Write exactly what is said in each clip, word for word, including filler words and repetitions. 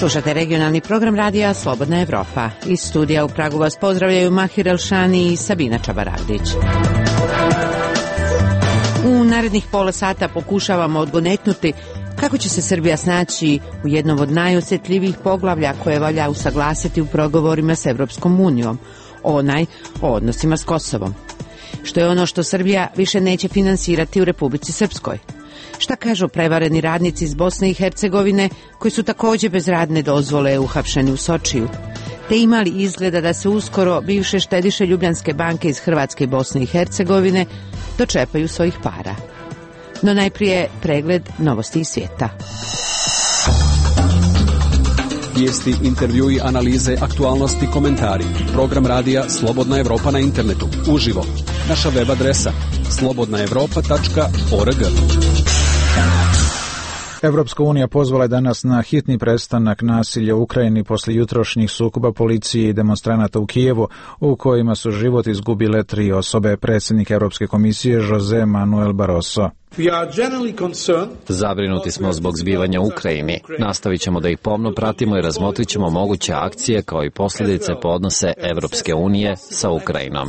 Slušate regionalni program radija Slobodna Evropa. Iz studija u Pragu vas pozdravljaju Mahir Elšani i Sabina Čabaravdić. U narednih pola sata pokušavamo odgonetnuti kako će se Srbija snaći u jednom od najosjetljivijih poglavlja koje valja usaglasiti u pregovorima s Evropskom unijom, onaj o odnosima s Kosovom. Što je ono što Srbija više neće finansirati u Republici Srpskoj? Šta kažu prevareni radnici iz Bosne i Hercegovine koji su također bez radne dozvole uhapšeni u Sočiju? Te imali izgleda da se uskoro bivše štediše Ljubljanske banke iz Hrvatske i Bosne i Hercegovine dočepaju svojih para. No najprije pregled novosti iz svijeta. Vijesti, intervjui, analize, aktualnosti, komentari. Program radija Slobodna Evropa na internetu. Uživo. Naša web adresa slobodna evropa tačka org. Evropska unija pozvala je danas na hitni prestanak nasilja u Ukrajini poslije jutrošnjih sukoba policije i demonstranata u Kijevu, u kojima su život izgubile tri osobe. Predsjednik Europske komisije Jose Manuel Barroso. Zabrinuti smo zbog zbivanja u Ukrajini. Nastavit ćemo da ih pomno pratimo i razmotrit ćemo moguće akcije kao i posljedice po odnose Evropske unije sa Ukrajinom.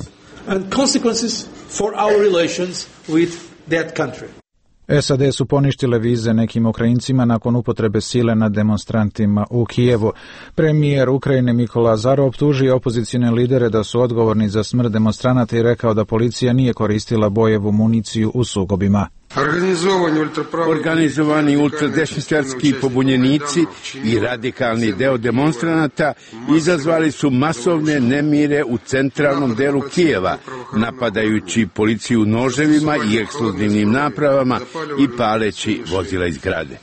S A D su poništile vize nekim Ukrajincima nakon upotrebe sile nad demonstrantima u Kijevu. Premijer Ukrajine Mikola Azarov optužio opozicione lidere da su odgovorni za smrt demonstranata i rekao da policija nije koristila bojevu municiju u sukobima. Organizovani ultradesničarski pobunjenici i radikalni deo demonstranata izazvali su masovne nemire u centralnom delu Kijeva, napadajući policiju noževima i eksplozivnim napravama i paleći vozila iz zgrade.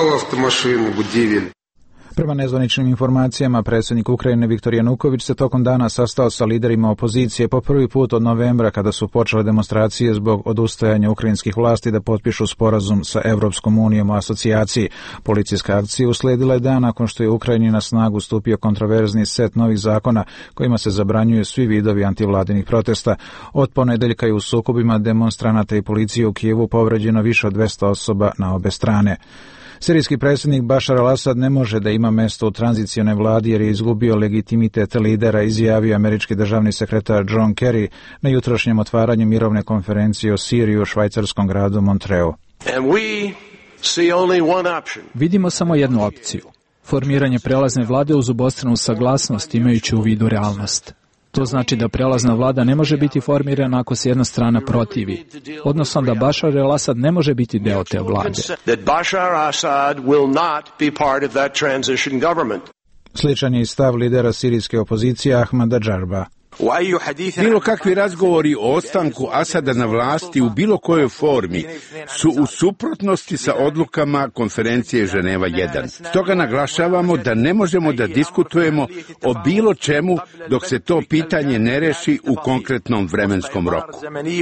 Prema nezvaničnim informacijama, predsjednik Ukrajine Viktor Januković se tokom dana sastao sa liderima opozicije po prvi put od novembra kada su počele demonstracije zbog odustajanja ukrajinskih vlasti da potpišu sporazum sa Evropskom unijom o asocijaciji. Policijska akcija usledila je dan nakon što je Ukrajini na snagu stupio kontroverzni set novih zakona kojima se zabranjuju svi vidovi antivladinih protesta. Od ponedeljka je u sukobima demonstranata i policije u Kijevu povređeno više od dvesta osoba na obe strane. Sirijski predsjednik Bašar al-Asad ne može da ima mesto u tranzicionoj vladi jer je izgubio legitimitet lidera, izjavio američki državni sekretar John Kerry na jutrošnjem otvaranju mirovne konferencije o Siriji u švajcarskom gradu Montreu. Vidimo samo jednu opciju. Formiranje prelazne vlade uz obostranu saglasnost imajući u vidu realnost. To znači da prelazna vlada ne može biti formirana ako se jedna strana protivi, odnosno da Bašar el-Asad ne može biti deo te vlade. Sličan je i stav lidera sirijske opozicije Ahmada Džarba. Bilo kakvi razgovori o ostanku Asada na vlasti u bilo kojoj formi su u suprotnosti sa odlukama konferencije Ženeva jedan. Stoga naglašavamo da ne možemo da diskutujemo o bilo čemu dok se to pitanje ne reši u konkretnom vremenskom roku.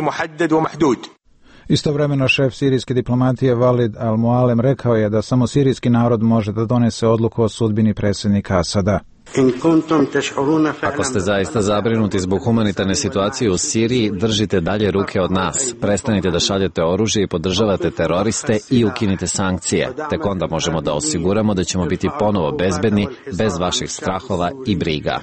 Istovremeno šef sirijske diplomatije Walid al-Mualem rekao je da samo sirijski narod može da donese odluku o sudbini predsjednika Asada. Ako ste zaista zabrinuti zbog humanitarne situacije u Siriji, držite dalje ruke od nas. Prestanite da šaljete oružje i podržavate teroriste i ukinite sankcije. Tek onda možemo da osiguramo da ćemo biti ponovo bezbedni, bez vaših strahova i briga.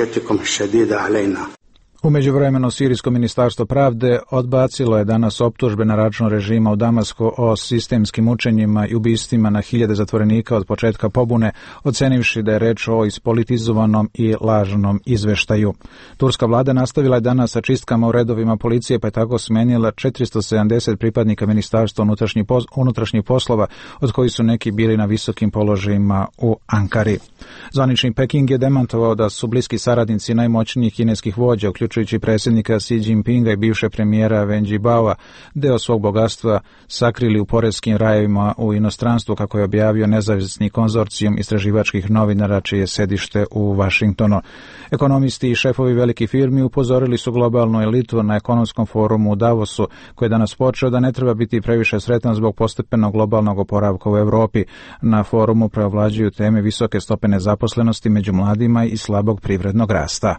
U međuvremenu sirijsko ministarstvo pravde odbacilo je danas optužbe na račun režima u Damasku o sistemskim mučenjima i ubistvima na hiljade zatvorenika od početka pobune, ocenivši da je reč o ispolitizovanom i lažnom izveštaju. Turska vlada nastavila je danas sa čistkama u redovima policije, pa je tako smenila četiristo sedamdeset pripadnika ministarstva unutrašnjih poslova, od kojih su neki bili na visokim položajima u Ankari. Zvanični Peking je demantovao da su bliski saradnici najmoćnijih kineskih vođa, uključujući predsjednika Xi Jinpinga i bivše premijera Wen Jiabaoa, deo svog bogatstva sakrili u poreskim rajevima u inostranstvu, kako je objavio nezavisni konzorcijum istraživačkih novinara čije je sedište u Vašingtonu. Ekonomisti i šefovi velikih firmi upozorili su globalnu elitu na ekonomskom forumu u Davosu, koji je danas počeo da ne treba biti previše sretan zbog postepenog globalnog oporavka u Evropi. Na forumu preovlađuju teme visoke stope nezaposlenosti među mladima i slabog privrednog rasta.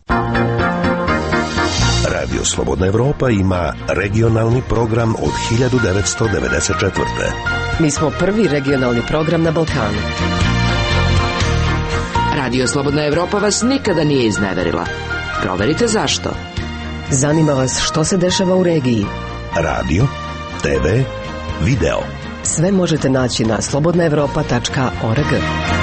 Radio Slobodna Evropa ima regionalni program od hiljadu devetsto devedeset četvrte. Mi smo prvi regionalni program na Balkanu. Radio Slobodna Evropa vas nikada nije izneverila. Proverite zašto. Zanima vas što se dešava u regiji. Radio, te ve, video. Sve možete naći na slobodna evropa tačka org.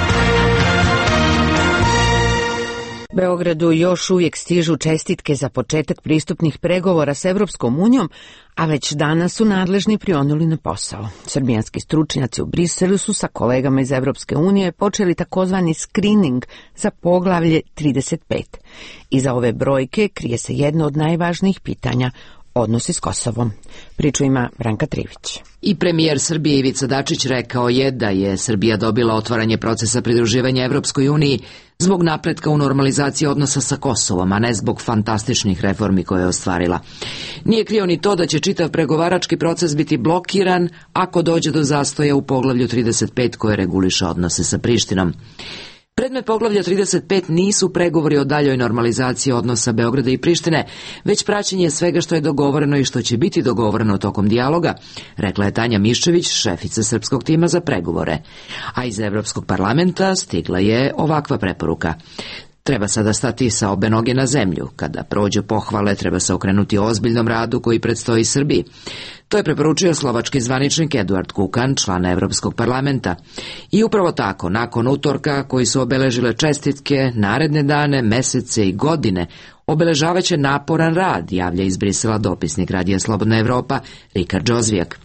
Beogradu još uvijek stižu čestitke za početak pristupnih pregovora s Evropskom unijom, a već danas su nadležni prionuli na posao. Srbijanski stručnjaci u Briselu su sa kolegama iz Evropske unije počeli takozvani screening za poglavlje trideset pet. Iza ove brojke krije se jedno od najvažnijih pitanja – odnosi s Kosovom. Priču ima Branka Trivić. I premijer Srbije Ivica Dačić rekao je da je Srbija dobila otvaranje procesa pridruživanja Evropskoj uniji zbog napretka u normalizaciji odnosa sa Kosovom, a ne zbog fantastičnih reformi koje je ostvarila. Nije krio ni to da će čitav pregovarački proces biti blokiran ako dođe do zastoja u poglavlju trideset pet koje reguliše odnose sa Prištinom. Predmet poglavlja trideset pet nisu pregovori o daljoj normalizaciji odnosa Beograda i Prištine, već praćenje svega što je dogovoreno i što će biti dogovoreno tokom dijaloga, rekla je Tanja Miščević, šefica srpskog tima za pregovore. A iz Evropskog parlamenta stigla je ovakva preporuka. Treba sada stati sa obe noge na zemlju. Kada prođu pohvale, treba se okrenuti ozbiljnom radu koji predstoji Srbiji. To je preporučio slovački zvaničnik Eduard Kukan, član Evropskog parlamenta. I upravo tako, nakon utorka koji su obeležile čestitke, naredne dane, mesece i godine, obeležavaće naporan rad, javlja iz Brisela dopisnik Radija Slobodna Evropa, Rikard Džozvijak.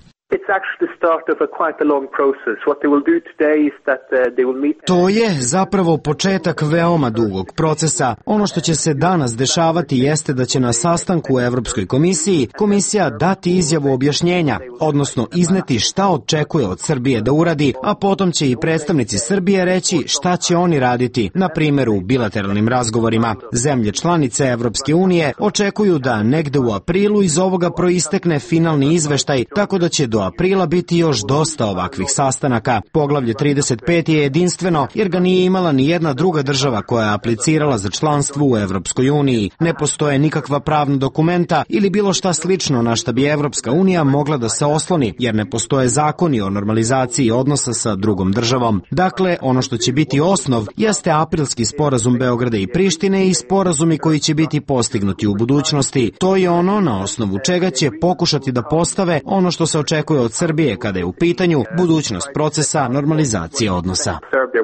To je zapravo početak veoma dugog procesa. Ono što će se danas dešavati jeste da će na sastanku u Evropskoj komisiji komisija dati izjavu objašnjenja, odnosno izneti šta očekuje od Srbije da uradi, a potom će i predstavnici Srbije reći šta će oni raditi, na primjer u bilateralnim razgovorima. Zemlje članice Evropske unije očekuju da negde u aprilu iz ovoga proistekne finalni izveštaj, tako da će do aprila biti još dosta ovakvih sastanaka. Poglavlje trideset pet je jedinstveno jer ga nije imala ni jedna druga država koja je aplicirala za članstvo u Evropskoj uniji. Ne postoje nikakva pravna dokumenta ili bilo šta slično na šta bi Evropska unija mogla da se osloni, jer ne postoje zakoni o normalizaciji odnosa sa drugom državom. Dakle, ono što će biti osnov jeste aprilski sporazum Beograda i Prištine i sporazumi koji će biti postignuti u budućnosti. To je ono na osnovu čega će pokušati da postave ono što se očekuje od Srbije kada je u pitanju budućnost procesa normalizacije odnosa.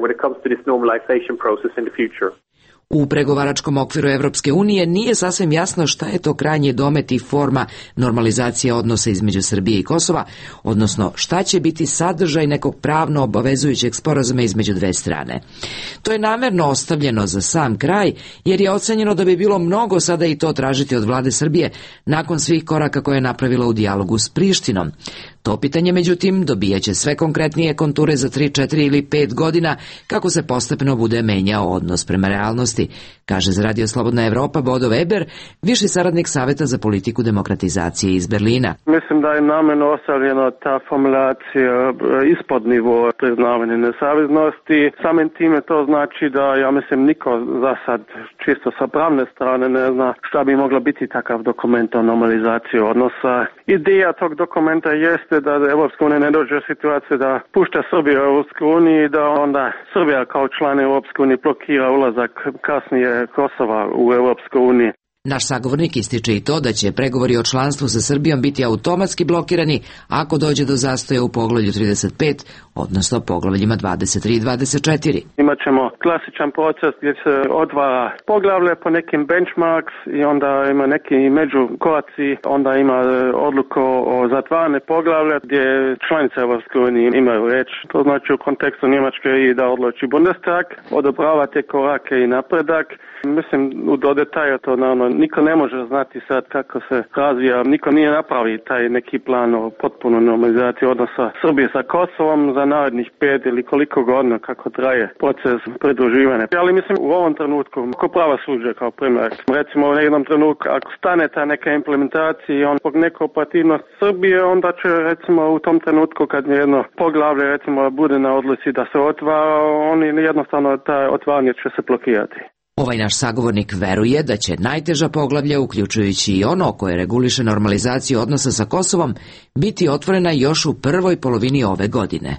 U pregovaračkom okviru Evropske unije nije sasvim jasno šta je to krajnji domet i forma normalizacije odnosa između Srbije i Kosova, odnosno šta će biti sadržaj nekog pravno obavezujućeg sporazuma između dve strane. To je namerno ostavljeno za sam kraj, jer je ocenjeno da bi bilo mnogo sada i to tražiti od vlade Srbije nakon svih koraka koje je napravila u dijalogu s Prištinom. To pitanje, međutim, dobijaće sve konkretnije konture za tri, četiri ili pet godina kako se postepeno bude menjao odnos prema realnosti, kaže za Radio Slobodna Evropa Bodo Weber, viši saradnik Saveta za politiku demokratizacije iz Berlina. Mislim da je namjerno ostavljena ta formulacija ispod nivoa priznavanja nesaveznosti. Samim time to znači da, ja mislim, niko za sad čisto sa pravne strane ne zna šta bi mogla biti takav dokument o normalizaciji odnosa. Ideja tog dokumenta jeste da Evropska unija ne dođe u situaciju da pušta Srbiju u Evropsku uniju i da onda Srbija kao član Evropske unije blokira ulazak kasnije Kosova u Evropsku uniju. Naš sagovornik ističe i to da će pregovori o članstvu sa Srbijom biti automatski blokirani ako dođe do zastoja u poglavlju trideset pet, odnosno poglavljima dvadeset tri i dvadeset četiri. Imat ćemo klasičan proces gdje se otvara poglavlje po nekim benchmarks i onda ima neki međukoraci, onda ima odluku o zatvarane poglavlje gdje članice Evropske unije imaju reč. To znači u kontekstu Njemačke i da odluči Bundestag, odobrava te korake i napredak. Mislim, do detalja to naravno niko ne može znati sad kako se razvija, niko nije napravi taj neki plan o potpuno normalizaciji odnosa Srbije sa Kosovom za narednih pet ili koliko godina kako traje proces pridruživanja. Ali mislim u ovom trenutku, ko prava suđe kao primjer, recimo u jednom trenutku ako stane ta neka implementacija i on zbog neke operativnosti Srbije, onda će recimo u tom trenutku kad jedno poglavlje recimo bude na odluci da se otvara, oni jednostavno ta otvaranje će se blokirati. Ovaj naš sagovornik veruje da će najteža poglavlja, uključujući i ono koje reguliše normalizaciju odnosa sa Kosovom, biti otvorena još u prvoj polovini ove godine. Koliko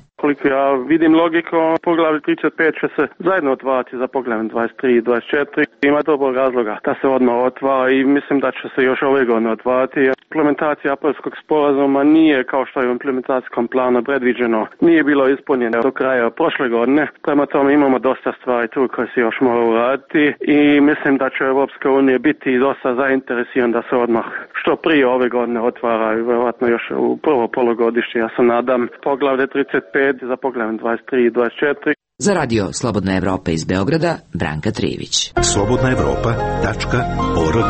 Ja vidim logiku, poglavlje trideset pet će se zajedno otvarati za poglavlje dvadeset tri i dvadeset četiri. Ima dobrog razloga da se odmah otvara i mislim da će se još ove godine otvarati. Implementacija Apelskog sporazuma nije, kao što je u implementacijskom planu predviđeno, nije bilo ispunjeno do kraja prošle godine. Prema tome imamo dosta stvari tu koje se još mora uraditi i mislim da će Europska unija biti dosta zainteresiran da se odmah što prije ove godine otvara i vjerojatno još u prvo polugodište, ja se nadam, poglavlje trideset pet za poglavlje dvadeset tri i dvadeset četiri. Za radio Slobodna Evropa iz Beograda, Branka Trijević. slobodna evropa tačka org.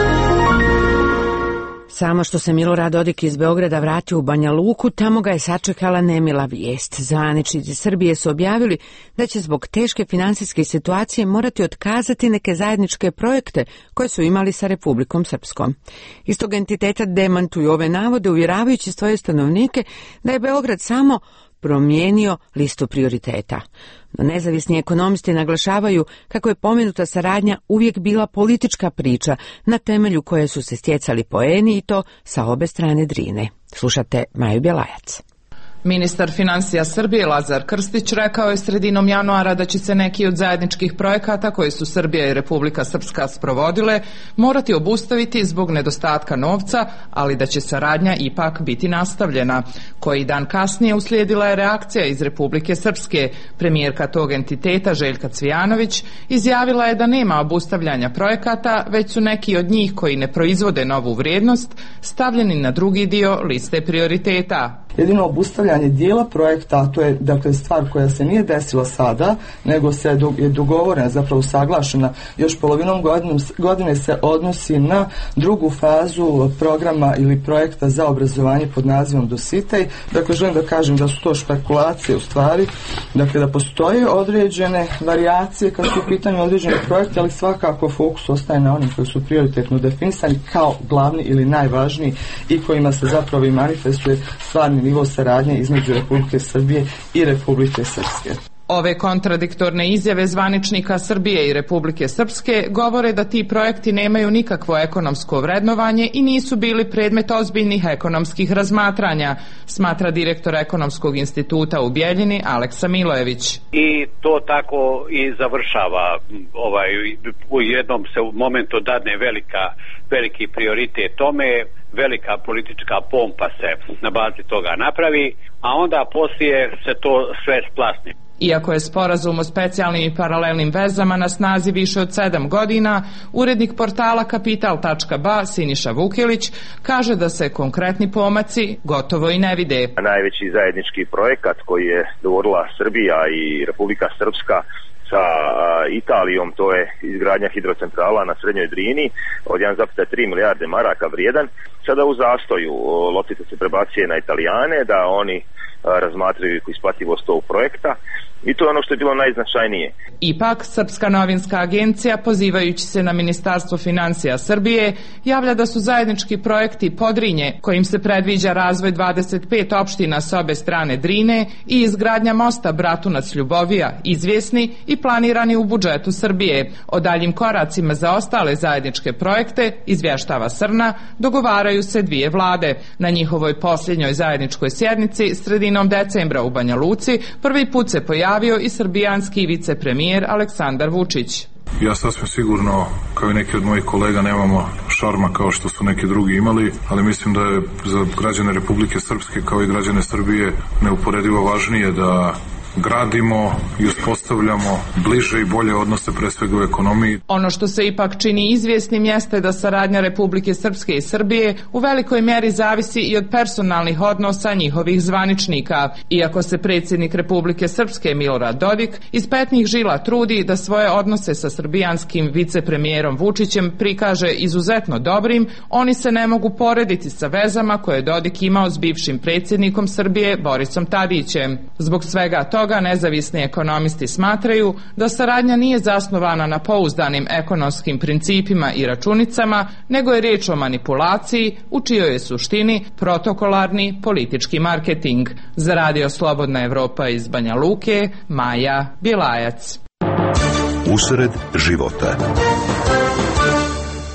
Samo što se Milorad Dodik iz Beograda vratio u Banja Luku, tamo ga je sačekala nemila vijest. Zvaničnici Srbije su objavili da će zbog teške finansijske situacije morati otkazati neke zajedničke projekte koje su imali sa Republikom Srpskom. Iz tog entiteta demantuju ove navode, uvjeravajući svoje stanovnike da je Beograd samo promijenio listu prioriteta. No nezavisni ekonomisti naglašavaju kako je pomenuta saradnja uvijek bila politička priča na temelju koje su se stjecali poeni i to sa obe strane Drine. Slušate Maju Bjelajac. Ministar financija Srbije Lazar Krstić rekao je sredinom januara da će se neki od zajedničkih projekata koje su Srbija i Republika Srpska sprovodile morati obustaviti zbog nedostatka novca, ali da će saradnja ipak biti nastavljena. Koji dan kasnije uslijedila je reakcija iz Republike Srpske. Premijerka tog entiteta Željka Cvijanović izjavila je da nema obustavljanja projekata, već su neki od njih koji ne proizvode novu vrijednost stavljeni na drugi dio liste prioriteta. Jedino obustavljanje dijela projekta, a to je dakle stvar koja se nije desila sada, nego se je dogovorena, zapravo saglašena još polovinom godine, godine se odnosi na drugu fazu programa ili projekta za obrazovanje pod nazivom Dositej. Dakle, želim da kažem da su to špekulacije u stvari, dakle da postoje određene varijacije kad su u pitanju određene projekte, ali svakako fokus ostaje na onim koji su prioritetno definisani kao glavni ili najvažniji i kojima se zapravo i manifestuje stvarni nivo saradnje između Republike Srbije i Republike Srpske. Ove kontradiktorne izjave zvaničnika Srbije i Republike Srpske govore da ti projekti nemaju nikakvo ekonomsko vrednovanje i nisu bili predmet ozbiljnih ekonomskih razmatranja, smatra direktor Ekonomskog instituta u Bjeljini Aleksa Milojević. I to tako i završava. Ovaj, u jednom se u momentu dadne velika, veliki prioritet tome, velika politička pompa se na bazi toga napravi, a onda poslije se to sve splasni. Iako je sporazum o specijalnim i paralelnim vezama na snazi više od sedam godina, urednik portala kapital tačka ba Siniša Vukilić kaže da se konkretni pomaci gotovo i ne vide. Najveći zajednički projekat koji je dogovorila Srbija i Republika Srpska sa Italijom, to je izgradnja hidrocentrala na Srednjoj Drini od jedan zarez tri milijarde maraka vrijedan, sada u zastoju. Loptica se prebacuje na Italijane da oni razmatraju isplativost ovog projekta i to je ono što je bilo najznačajnije. Ipak, Srpska novinska agencija, pozivajući se na Ministarstvo financija Srbije, javlja da su zajednički projekti Podrinje, kojim se predviđa razvoj dvadeset pet opština s obe strane Drine i izgradnja mosta Bratunac-Ljubovija, izvjesni i planirani u budžetu Srbije. O daljim koracima za ostale zajedničke projekte, izvještava Srna, dogovaraju se dvije vlade. Na njihovoj posljednjoj zajedničkoj sjednici, sredinom decembra u Banja Luci, prvi put se pojavio i srbijanski vicepremijer Aleksandar Vučić. Ja sasvim sigurno, kao i neki od mojih kolega, nemamo šarma kao što su neki drugi imali, ali mislim da je za građane Republike Srpske kao i građane Srbije neuporedivo važnije da gradimo i uspostavljamo bliže i bolje odnose, pre svega u ekonomiji. Ono što se ipak čini izvjesnim jeste da saradnja Republike Srpske i Srbije u velikoj mjeri zavisi i od personalnih odnosa njihovih zvaničnika. Iako se predsjednik Republike Srpske Milorad Dodik iz petnih žila trudi da svoje odnose sa srbijanskim vicepremijerom Vučićem prikaže izuzetno dobrim, oni se ne mogu porediti sa vezama koje je Dodik imao s bivšim predsjednikom Srbije Borisom Tadićem. Zbog svega toga toga nezavisni ekonomisti smatraju da saradnja nije zasnovana na pouzdanim ekonomskim principima i računicama, nego je riječ o manipulaciji u čijoj je suštini protokolarni politički marketing. Za radio Slobodna Evropa iz Banja Luke, Maja Bjelajac. Usred života.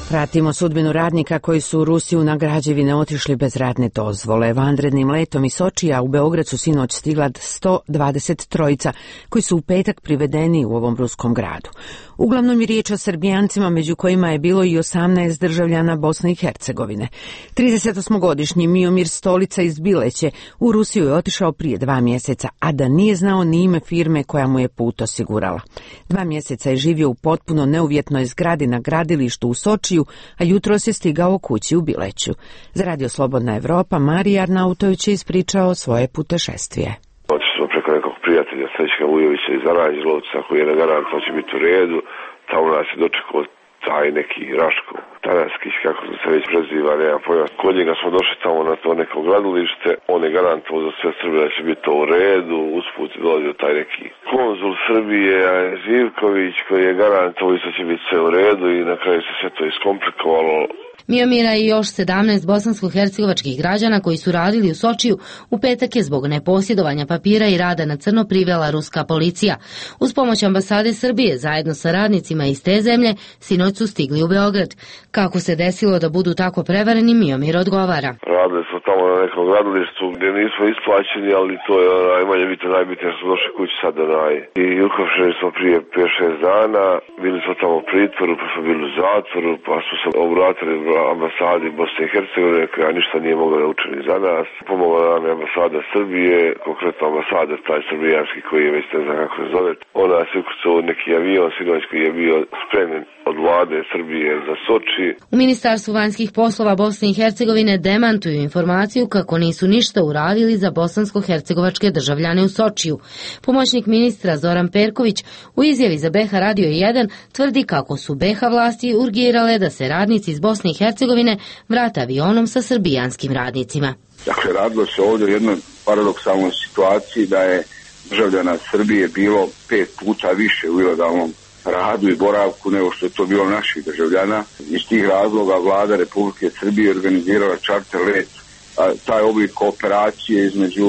Pratimo sudbinu radnika koji su u Rusiju na građevine otišli bez radne dozvole. Vanrednim letom iz Sočija u Beograd su sinoć stigla sto dvadeset trojica koji su u petak privedeni u ovom ruskom gradu. Uglavnom je riječ o Srbijancima, među kojima je bilo i osamnaest državljana Bosne i Hercegovine. tridesetosmogodišnji Miomir Stolica iz Bileće u Rusiju je otišao prije dva mjeseca, a da nije znao ni ime firme koja mu je put osigurala. Dva mjeseca je živio u potpuno neuvjetnoj zgradi na gradilištu u Sočiju, a jutros je stigao kući u Bileću. Za Radio Slobodna Evropa Marija Arnautović je ispričao svoje putešestvije. Otišli smo preko nekog prijatelja Srećka Vujovića iz Aranđelovca koji je nagarantao će biti u redu. Tamo nas je dočekao taj neki Raško Tanarskić, kako se već preziva, nema pojma. Kod njega smo došli tamo na to neko gradilište, on je garantovao za sve Srbije da će biti to u redu, usput je dolazio taj neki konzul Srbije, Živković, koji je garantovao da će biti sve u redu i na kraju se sve to iskomplikovalo. Miomira i još sedamnaest bosansko-hercegovačkih građana koji su radili u Sočiju u petak je zbog neposjedovanja papira i rada na crno privela ruska policija. Uz pomoć ambasade Srbije zajedno sa radnicima iz te zemlje sinoć su stigli u Beograd. Kako se desilo da budu tako prevareni, Miomir odgovara. Radili smo tamo na nekom gradilištu gdje nismo isplaćeni, ali to je najmanje bitno, najbitnije što smo došli kući sad onaj. I uhapšeni smo prije pet šest dana, bili smo tamo u pritvoru, pa smo bili u zatvoru, pa smo se obratili ambasadi Bosne i Hercegovine koja ništa nije mogla da učini za nas. Pomogla nam je ambasada Srbije, konkretno ambasada taj srbijanski koji je već ne znam kako se zove. Ona se ukrcao neki avion sinoć koji je bio spremljen od vlade Srbije za Soči. U Ministarstvu vanjskih poslova Bosne i Hercegovine demantuju informaciju kako nisu ništa uradili za bosansko-hercegovačke državljane u Sočiju. Pomoćnik ministra Zoran Perković u izjavi za B H Radio jedan tvrdi kako su B H vlasti urgirale da se radnici iz Bosne i Hercegovine vrate avionom sa srbijanskim radnicima. Dakle, radilo se ovdje o jednoj paradoksalnoj situaciji da je državljana Srbije bilo pet puta više u ilegalnom radu i boravku nego što je to bilo naših državljana. Iz tih razloga vlada Republike Srbije organizirala čarter let, a taj oblik kooperacije između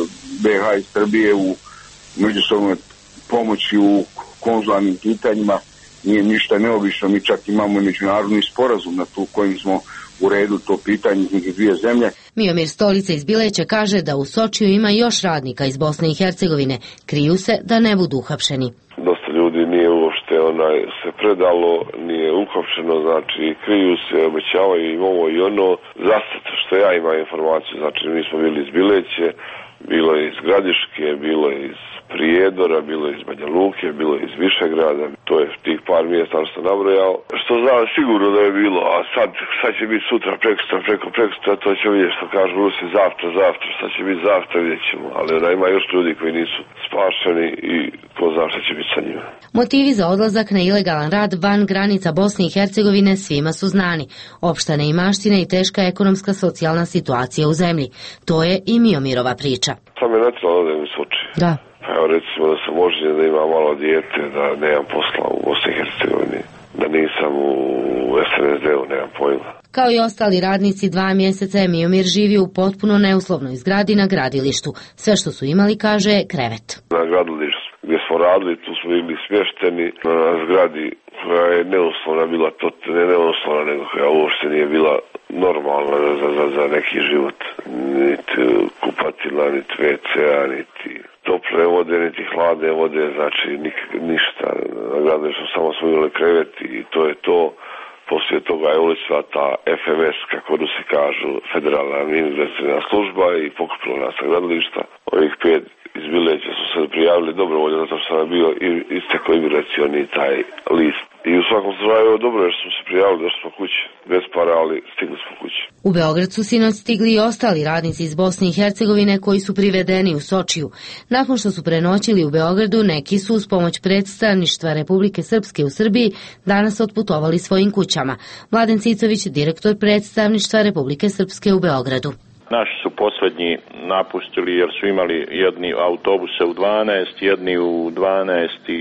B H i Srbije u međusobnoj pomoći u konzularnim pitanjima nije ništa neobično. Mi čak imamo međunarodni sporazum na tu kojim smo u redu to pitanje između dvije zemlje. Miomir Stolica iz Bileća kaže da u Sočiju ima još radnika iz Bosne i Hercegovine. Kriju se da ne budu uhapšeni. Dosta ljudi nije uopšte onaj se predalo, nije uhapšeno, znači kriju se, obećavaju im ovo i ono. Zasad što ja imam informaciju, znači mi smo bili iz Bileće, bilo je iz Gradiške, bilo je iz Prijedora, bilo je iz Banja Luke, bilo je iz Višegrada, to je tih par mjesta što sam nabrojao. Što znam sigurno da je bilo, a sad, sad će biti sutra, prekosutra, preko prekosutra, to će vidjeti što kažu Rusi, zavtra, zavtra, sad će biti zavtra, vidjet ćemo, ali ona ima još ljudi koji nisu spašeni i ko zna šta će biti sa njima. Motivi za odlazak na ilegalan rad van granica Bosne i Hercegovine svima su znani. Opšta neimaština i teška ekonomska socijalna situacija u zemlji. To je i Miomirova priča. Sam je nacionalno da mi Soči. Da. Pa evo recimo da sam oženjen, da imam malo dijete, da nemam posla u Bosni i Hercegovini, da nisam u S N S D-u, nemam pojma. Kao i ostali radnici, dva mjeseca je Miomir živio u potpuno neuslovnoj zgradi na gradilištu. Sve što su imali, kaže, je krevet. Na gradilištu gdje smo radili, tu smo bili smješteni na zgradi koja je neuslovna bila, to ne neuslovna, nego koja uopšte nije bila normalna za, za, za neki život. Niti kupatila, niti ve ce-a, niti tople vode, niti hladne vode, znači nik, ništa. Na gradilištu samo smo imali krevet i to je to. Poslije toga je ulicila ta F M S, kako Rusi kažu, Federalna migracijska služba i pokupila nas sa gradilišta. Ovih pet iz Bileća su se prijavili dobrovoljno zato što sam bio istekao imigracioni taj list. I u svakom slučaju dobro je što smo se prijavili, došli smo kući, bez para, ali stigli smo kući. U Beograd su sinoć stigli i ostali radnici iz Bosne i Hercegovine koji su privedeni u Sočiju. Nakon što su prenoćili u Beogradu, neki su uz pomoć predstavništva Republike Srpske u Srbiji danas otputovali svojim kućama. Mladen Cicović, direktor predstavništva Republike Srpske u Beogradu. Naši su posljednji napustili jer su imali jedni autobuse u dvanaest, jedni u dvanaest i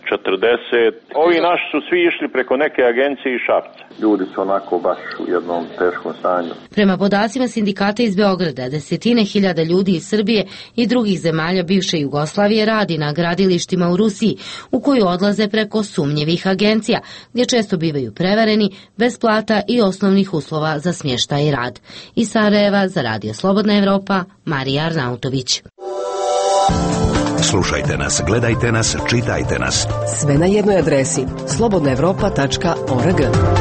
četrdeset. Ovi naši su svi išli preko neke agencije iz Šapca. Ljudi su onako baš u jednom teškom stanju. Prema podacima sindikata iz Beograda, desetine hiljada ljudi iz Srbije i drugih zemalja bivše Jugoslavije radi na gradilištima u Rusiji, u koju odlaze preko sumnjivih agencija, gdje često bivaju prevareni, bez plata i osnovnih uslova za smještaj i rad. Iz Sarajeva za Radio Slobodna Evropa, Marija Arnautović. Slušajte nas, gledajte nas, čitajte nas. Sve na jednoj adresi slobodna evropa tačka org.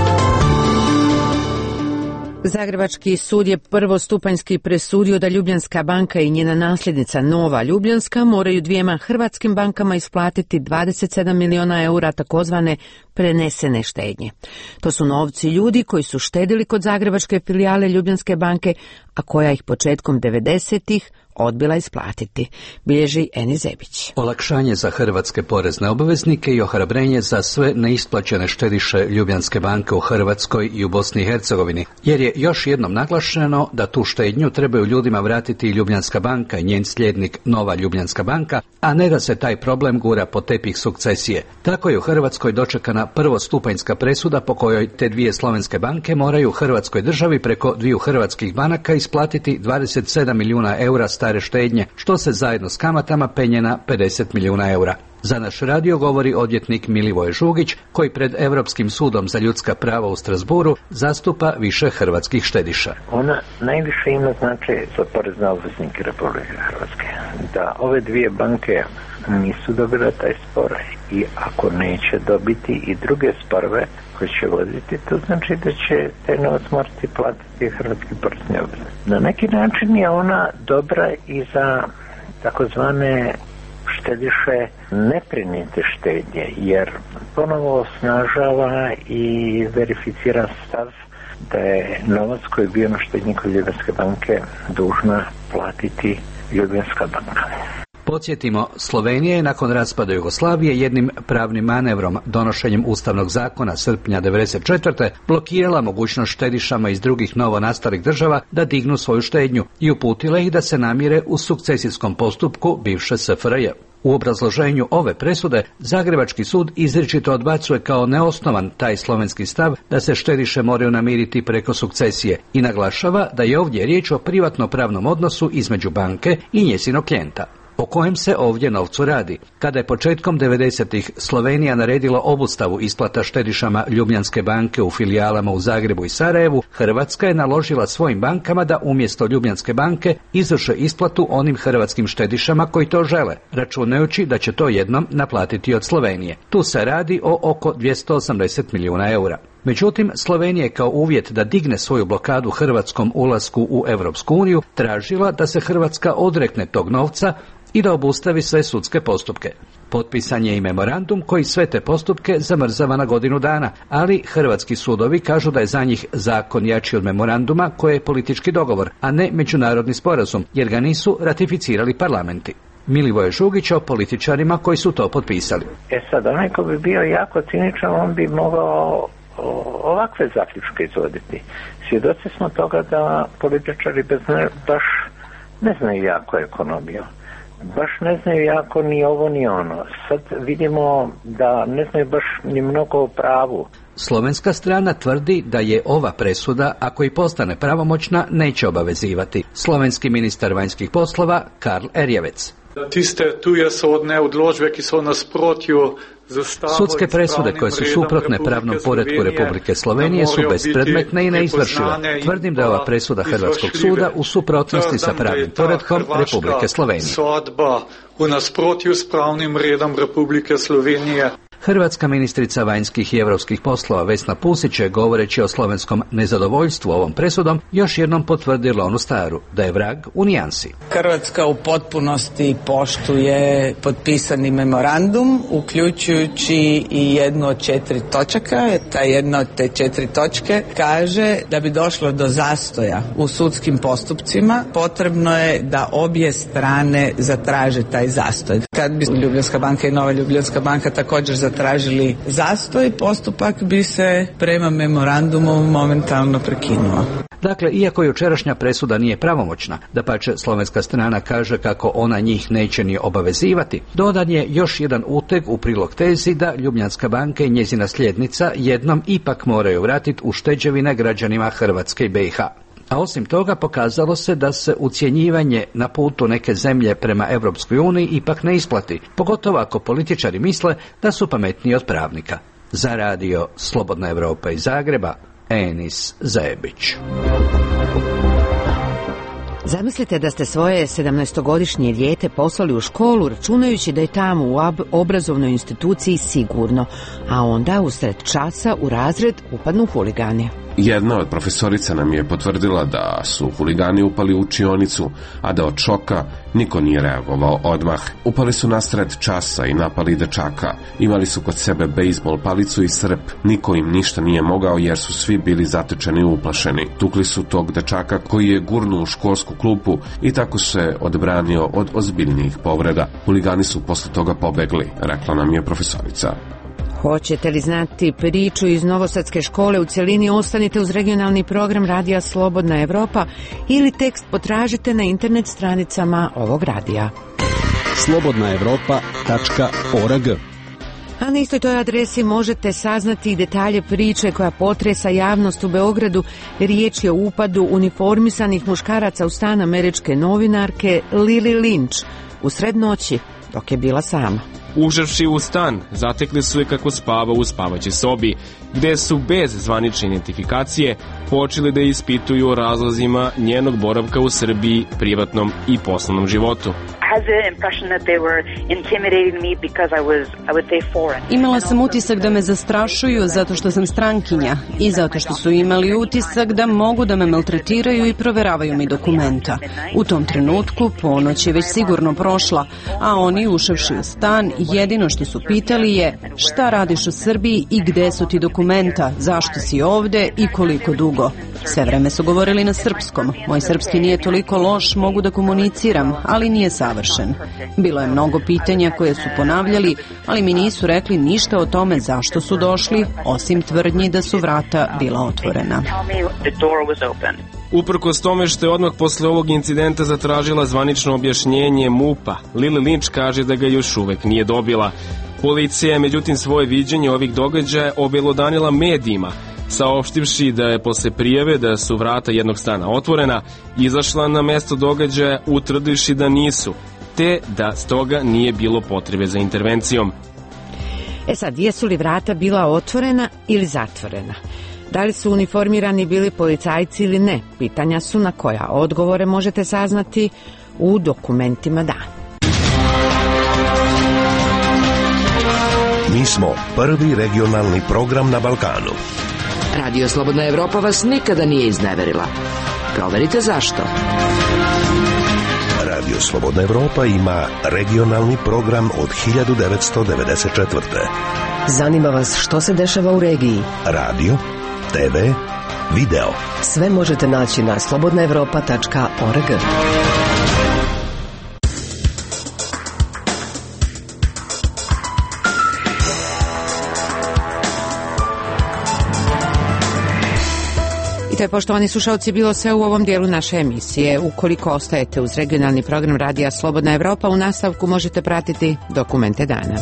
Zagrebački sud je prvostupanjski presudio da Ljubljanska banka i njena nasljednica Nova Ljubljanska moraju dvijema hrvatskim bankama isplatiti dvadeset sedam miliona eura takozvane prenesene štednje. To su novci ljudi koji su štedili kod zagrebačke filijale Ljubljanske banke, a koja ih početkom devedesetih odbila isplatiti, bilježi Eni Zebić. Olakšanje za hrvatske porezne obveznike i ohrabrenje za sve neisplaćene štediše Ljubljanske banke u Hrvatskoj i u Bosni i Hercegovini, jer je još jednom naglašeno da tu štednju trebaju ljudima vratiti Ljubljanska banka i njen slijednik Nova Ljubljanska banka, a ne da se taj problem gura pod tepih sukcesije. Tako je u Hrvatskoj dočekana prvostupanjska presuda po kojoj te dvije slovenske banke moraju Hrvatskoj državi preko dviju hrvatskih banaka isplatiti dvadeset sedam milijuna eura stare štednje, što se zajedno s kamatama penje na pedeset milijuna eura. Za naš radio govori odvjetnik Milivoje Žugić, koji pred Europskim sudom za ljudska prava u Strasburu zastupa više hrvatskih štediša. Ona najviše ima značaj za porezne obveznike Republike Hrvatske. Da ove dvije banke nisu dobile taj spor i ako neće dobiti i druge sporove koje će voditi, to znači da će taj novac morati platiti hrvatski porezni obveznici. Na neki način je ona dobra i za takozvane štediše neprinijete štednje, jer ponovo osnažava i verificira stav da je novac koji je bio na štednjiku Ljubljanske banke dužna platiti Ljubljanska banka. Podsjetimo, Slovenija je nakon raspada Jugoslavije jednim pravnim manevrom, donošenjem Ustavnog zakona srpnja devedeset četvrte blokirala mogućnost štedišama iz drugih novonastalih država da dignu svoju štednju i uputila ih da se namire u sukcesijskom postupku bivše S F R J. U obrazloženju ove presude Zagrebački sud izričito odbacuje kao neosnovan taj slovenski stav da se štediše moraju namiriti preko sukcesije i naglašava da je ovdje riječ o privatno-pravnom odnosu između banke i njezinog klijenta. O kojem se ovdje novcu radi? Kada je početkom devedesetih Slovenija naredila obustavu isplata štedišama Ljubljanske banke u filijalama u Zagrebu i Sarajevu, Hrvatska je naložila svojim bankama da umjesto Ljubljanske banke izvrše isplatu onim hrvatskim štedišama koji to žele, računajući da će to jednom naplatiti od Slovenije. Tu se radi o oko dvjesto osamdeset milijuna eura. Međutim, Slovenija je kao uvjet da digne svoju blokadu hrvatskom ulasku u Europsku uniju tražila da se Hrvatska odrekne tog novca i da obustavi sve sudske postupke. Potpisan je i memorandum koji sve te postupke zamrzava na godinu dana, ali hrvatski sudovi kažu da je za njih zakon jači od memoranduma koji je politički dogovor, a ne međunarodni sporazum, jer ga nisu ratificirali parlamenti. Milivoje Žugić o političarima koji su to potpisali. E sad, onaj ko bi bio jako ciničan, on bi mogao ovakve zaključke izvoditi. Svjedoci smo toga da političari bez ne, baš ne znaju jako ekonomiju. Baš ne znaju jako ni ovo ni ono. Sad vidimo da ne znaju baš ni mnogo o pravu. Slovenska strana tvrdi da je ova presuda, ako i postane pravomoćna, neće obavezivati. Slovenski ministar vanjskih poslova Karl Erjevec. Tiste tuje sodne odločbe, ki so v nasprotju z Sudske presude koje su suprotne pravnom poretku Republike Slovenije su bespredmetne i neizvršive. Tvrdim da je ova presuda Hrvatskog suda u suprotnosti sa pravnim poretkom Republike Slovenije. Sodba v nasprotju s pravnim redom Republike Slovenije. Hrvatska ministrica vanjskih i europskih poslova Vesna Pusić je, govoreći o slovenskom nezadovoljstvu ovom presudom, još jednom potvrdila onu staru, da je vrag u nijansi. Hrvatska u potpunosti poštuje potpisani memorandum, uključujući i jednu od četiri točaka. Ta jedna od te četiri točke kaže da bi došlo do zastoja u sudskim postupcima, potrebno je da obje strane zatraže taj zastoj. Kad bi Ljubljanska banka i Nova Ljubljanska banka također zatražili zatražili zastoj, postupak bi se prema memorandumu momentalno prekinuo. Dakle, iako jučerašnja presuda nije pravomoćna, dapače slovenska strana kaže kako ona njih neće ni obavezivati, dodan je još jedan uteg u prilog tezi da Ljubljanska banka i njezina sljednica jednom ipak moraju vratiti ušteđevine građanima Hrvatske i B i H. A osim toga pokazalo se da se ucjenjivanje na putu neke zemlje prema Europskoj uniji ipak ne isplati, pogotovo ako političari misle da su pametniji od pravnika. Za radio Slobodna Evropa iz Zagreba, Enis Zajebić. Zamislite da ste svoje sedamnaestogodišnje dijete poslali u školu računajući da je tamo u obrazovnoj instituciji sigurno, a onda usred časa u razred upadnu huligani. Jedna od profesorica nam je potvrdila da su huligani upali u učionicu, a da od šoka niko nije reagovao odmah. Upali su nasred časa i napali dečaka. Imali su kod sebe bejzbol palicu i srp. Niko im ništa nije mogao jer su svi bili zatečeni i uplašeni. Tukli su tog dečaka koji je gurnuo u školsku klupu i tako se odbranio od ozbiljnijih povreda. Huligani su posle toga pobegli, rekla nam je profesorica. Hoćete li znati priču iz Novosadske škole u cjelini, ostanite uz regionalni program Radija Slobodna Evropa ili tekst potražite na internet stranicama ovog radija. slobodna evropa tačka org. A na istoj toj adresi možete saznati i detalje priče koja potresa javnost u Beogradu. Riječ je o upadu uniformisanih muškaraca u stan američke novinarke Lili Lynch u sred noći dok je bila sama. Ušavši u stan, zatekli su je kako spava u spavaćoj sobi, gde su bez zvanične identifikacije počeli da ispituju o razlozima njenog boravka u Srbiji, privatnom i poslovnom životu. Imala sam utisak da me zastrašuju zato što sam strankinja i zato što su imali utisak da mogu da me maltretiraju i proveravaju mi dokumenta. U tom trenutku ponoć je već sigurno prošla, a oni ušavši u stan jedino što su pitali je šta radiš u Srbiji i gde su ti dokumenta, zašto si ovde i koliko dugo. Sve vreme su govorili na srpskom. Moj srpski nije toliko loš, mogu da komuniciram, ali nije savršen. Bilo je mnogo pitanja koje su ponavljali, ali mi nisu rekli ništa o tome zašto su došli, osim tvrdnji da su vrata bila otvorena. Uprkos tome što je odmah posle ovog incidenta zatražila zvanično objašnjenje MUP-a, Lili Lynch kaže da ga još uvek nije dobila. Policija je međutim svoje viđenje ovih događaja obelodanila medijima, saopštivši da je posle prijave da su vrata jednog stana otvorena, izašla na mesto događaja utvrdivši da nisu, te da stoga nije bilo potrebe za intervencijom. E sad, jesu li vrata bila otvorena ili zatvorena? Da li su uniformirani bili policajci ili ne? Pitanja su na koja odgovore možete saznati u dokumentima dana. Mi smo prvi regionalni program na Balkanu. Radio Slobodna Evropa vas nikada nije izneverila. Proverite zašto. Radio Slobodna Evropa ima regionalni program od hiljadu devetsto devedeset četvrte. Zanima vas što se dešava u regiji? Radio, te ve, video. Sve možete naći na slobodna evropa tačka org. I to je, poštovani slušalci, bilo sve u ovom dijelu naše emisije. Ukoliko ostajete uz regionalni program Radija Slobodna Evropa, u nastavku možete pratiti dokumente dana.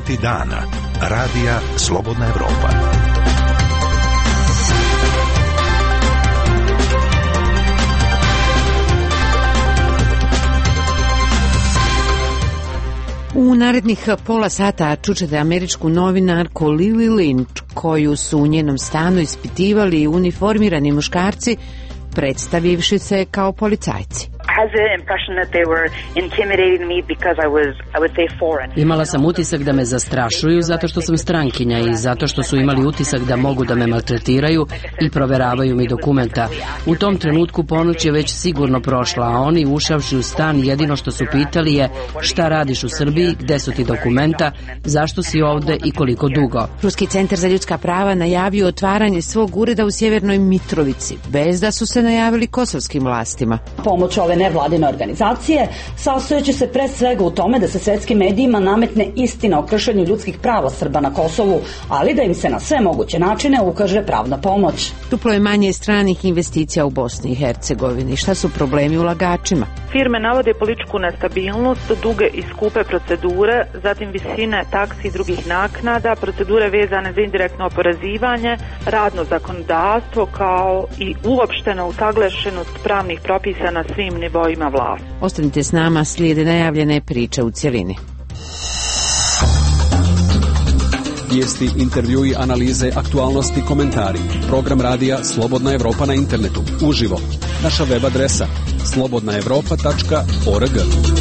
Momenti dana. Radija Slobodna Evropa. U narednih pola sata čućete američku novinarku Lili Lynch, koju su u njenom stanu ispitivali uniformirani muškarci, predstavivši se kao policajci. Imala sam utisak da me zastrašuju zato što sam strankinja i zato što su imali utisak da mogu da me maltretiraju i proveravaju mi dokumenta. U tom trenutku ponoć je već sigurno prošla, a oni ušavši u stan jedino što su pitali je šta radiš u Srbiji, gde su ti dokumenta, zašto si ovde i koliko dugo. Ruski centar za ljudska prava najavio otvaranje svog ureda u Sjevernoj Mitrovici, bez da su se najavili kosovskim vlastima. Pomoć ove nevladine organizacije sastojeći se pre svega u tome da se svetskim medijima nametne istina o kršenju ljudskih prava Srba na Kosovu, ali da im se na sve moguće načine ukaže pravna pomoć. Duplo je manje stranih investicija u Bosni i Hercegovini. Šta su problemi ulagačima? Firme navode političku nestabilnost, duge i skupe procedure, zatim visine taksi i drugih naknada, procedure vezane za indirektno oporezivanje, radno zakonodavstvo kao i uopštena usaglašenost pravnih propisa na svim nivoima vlasti. Ostanite s nama, slijede najavljene priče u cjelini. Vijesti, intervjui, analize, aktualnosti, komentari. Program radija Slobodna Evropa na internetu. Uživo. Naša web adresa slobodna evropa tačka org.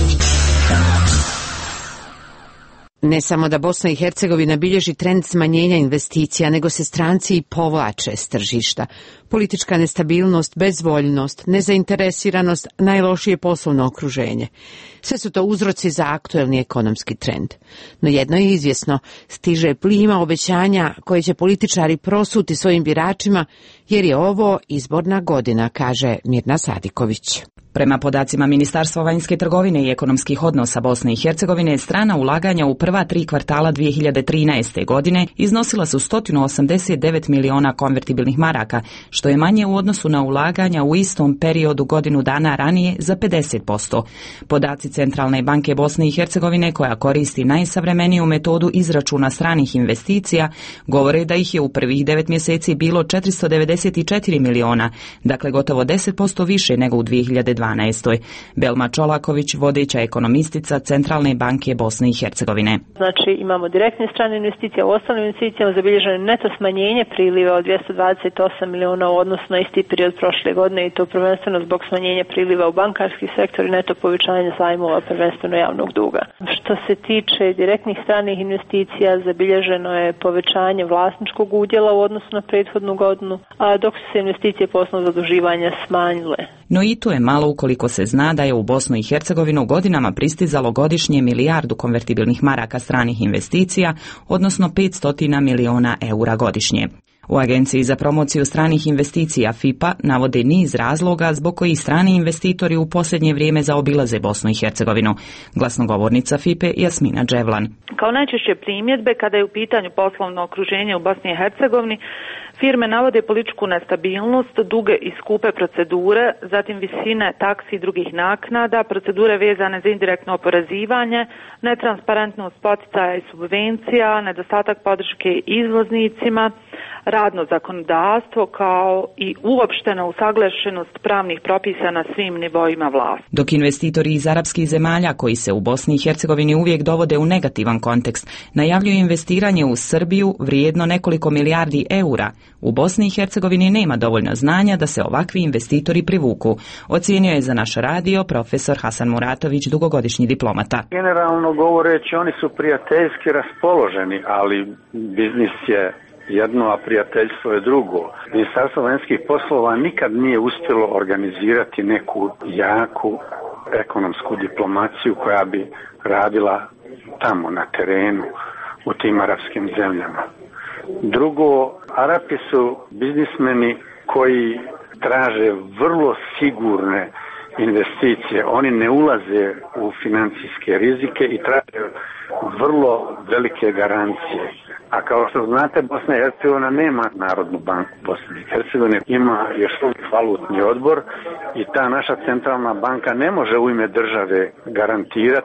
Ne samo da Bosna i Hercegovina bilježi trend smanjenja investicija, nego se stranci i povlače s tržišta. Politička nestabilnost, bezvoljnost, nezainteresiranost, najlošije poslovno okruženje. Sve su to uzroci za aktuelni ekonomski trend. No jedno je izvjesno, stiže plima obećanja koje će političari prosuti svojim biračima, jer je ovo izborna godina, kaže Mirna Sadiković. Prema podacima Ministarstva vanjske trgovine i ekonomskih odnosa Bosne i Hercegovine, strana ulaganja u prva tri kvartala dvije hiljade trinaeste. godine iznosila su sto osamdeset devet miliona konvertibilnih maraka, što je manje u odnosu na ulaganja u istom periodu godinu dana ranije za pedeset posto. Podaci Centralne banke Bosne i Hercegovine, koja koristi najsavremeniju metodu izračuna stranih investicija, govore da ih je u prvih devet mjeseci bilo četiristo devedeset četiri miliona, dakle gotovo deset posto više nego u dvije hiljade dvanaestoj. Belma Čolaković, vodeća ekonomistica Centralne banke Bosne i Hercegovine. Znači imamo direktne strane investicije, u ostalim investicijama zabilježeno neto smanjenje priliva od dvjesto dvadeset osam miliona u odnosu na isti period prošle godine i to prvenstveno zbog smanjenja priliva u bankarski sektor i neto povećanja zajmova prvenstveno javnog duga. Što se tiče direktnih stranih investicija, zabilježeno je povećanje vlasničkog udjela u odnosu na prethodnu godinu, a dok su se investicije po osnovu zaduživanja smanjile. No i to je malo ukoliko se zna da je u Bosnu i Hercegovinu godinama pristizalo godišnje milijardu konvertibilnih maraka stranih investicija, odnosno petsto miliona eura godišnje. U Agenciji za promociju stranih investicija F I P A navode niz razloga zbog kojih strani investitori u posljednje vrijeme zaobilaze Bosnu i Hercegovinu. Glasnogovornica F I P A Jasmina Dževlan. Kao najčešće primjedbe kada je u pitanju poslovno okruženje u Bosni i Hercegovini, firme navode političku nestabilnost, duge i skupe procedure, zatim visine taksi i drugih naknada, procedure vezane za indirektno oporezivanje, netransparentnost poticaja i subvencija, nedostatak podrške izvoznicima, radno zakonodavstvo kao i uopštena usaglašenost pravnih propisa na svim nivoima vlasti. Dok investitori iz arapskih zemalja koji se u Bosni i Hercegovini uvijek dovode u negativan kontekst, najavljuju investiranje u Srbiju vrijedno nekoliko milijardi eura, u Bosni i Hercegovini nema dovoljno znanja da se ovakvi investitori privuku, ocijenio je za naš radio profesor Hasan Muratović, dugogodišnji diplomata. Generalno govoreći, oni su prijateljski raspoloženi, ali biznis je jedno, a prijateljstvo je drugo. Ministarstvo vanjskih poslova nikad nije uspjelo organizirati neku jaku ekonomsku diplomaciju koja bi radila tamo na terenu u tim arapskim zemljama. Drugo, Arapi su biznismeni koji traže vrlo sigurne investicije. Oni ne ulaze u financijske rizike i traže vrlo velike garancije. A kao što znate, Bosna i Hercegovina nema Narodnu banku Bosne i Hercegovine, ima još uvijek valutni odbor i ta naša centralna banka ne može u ime države garantirati.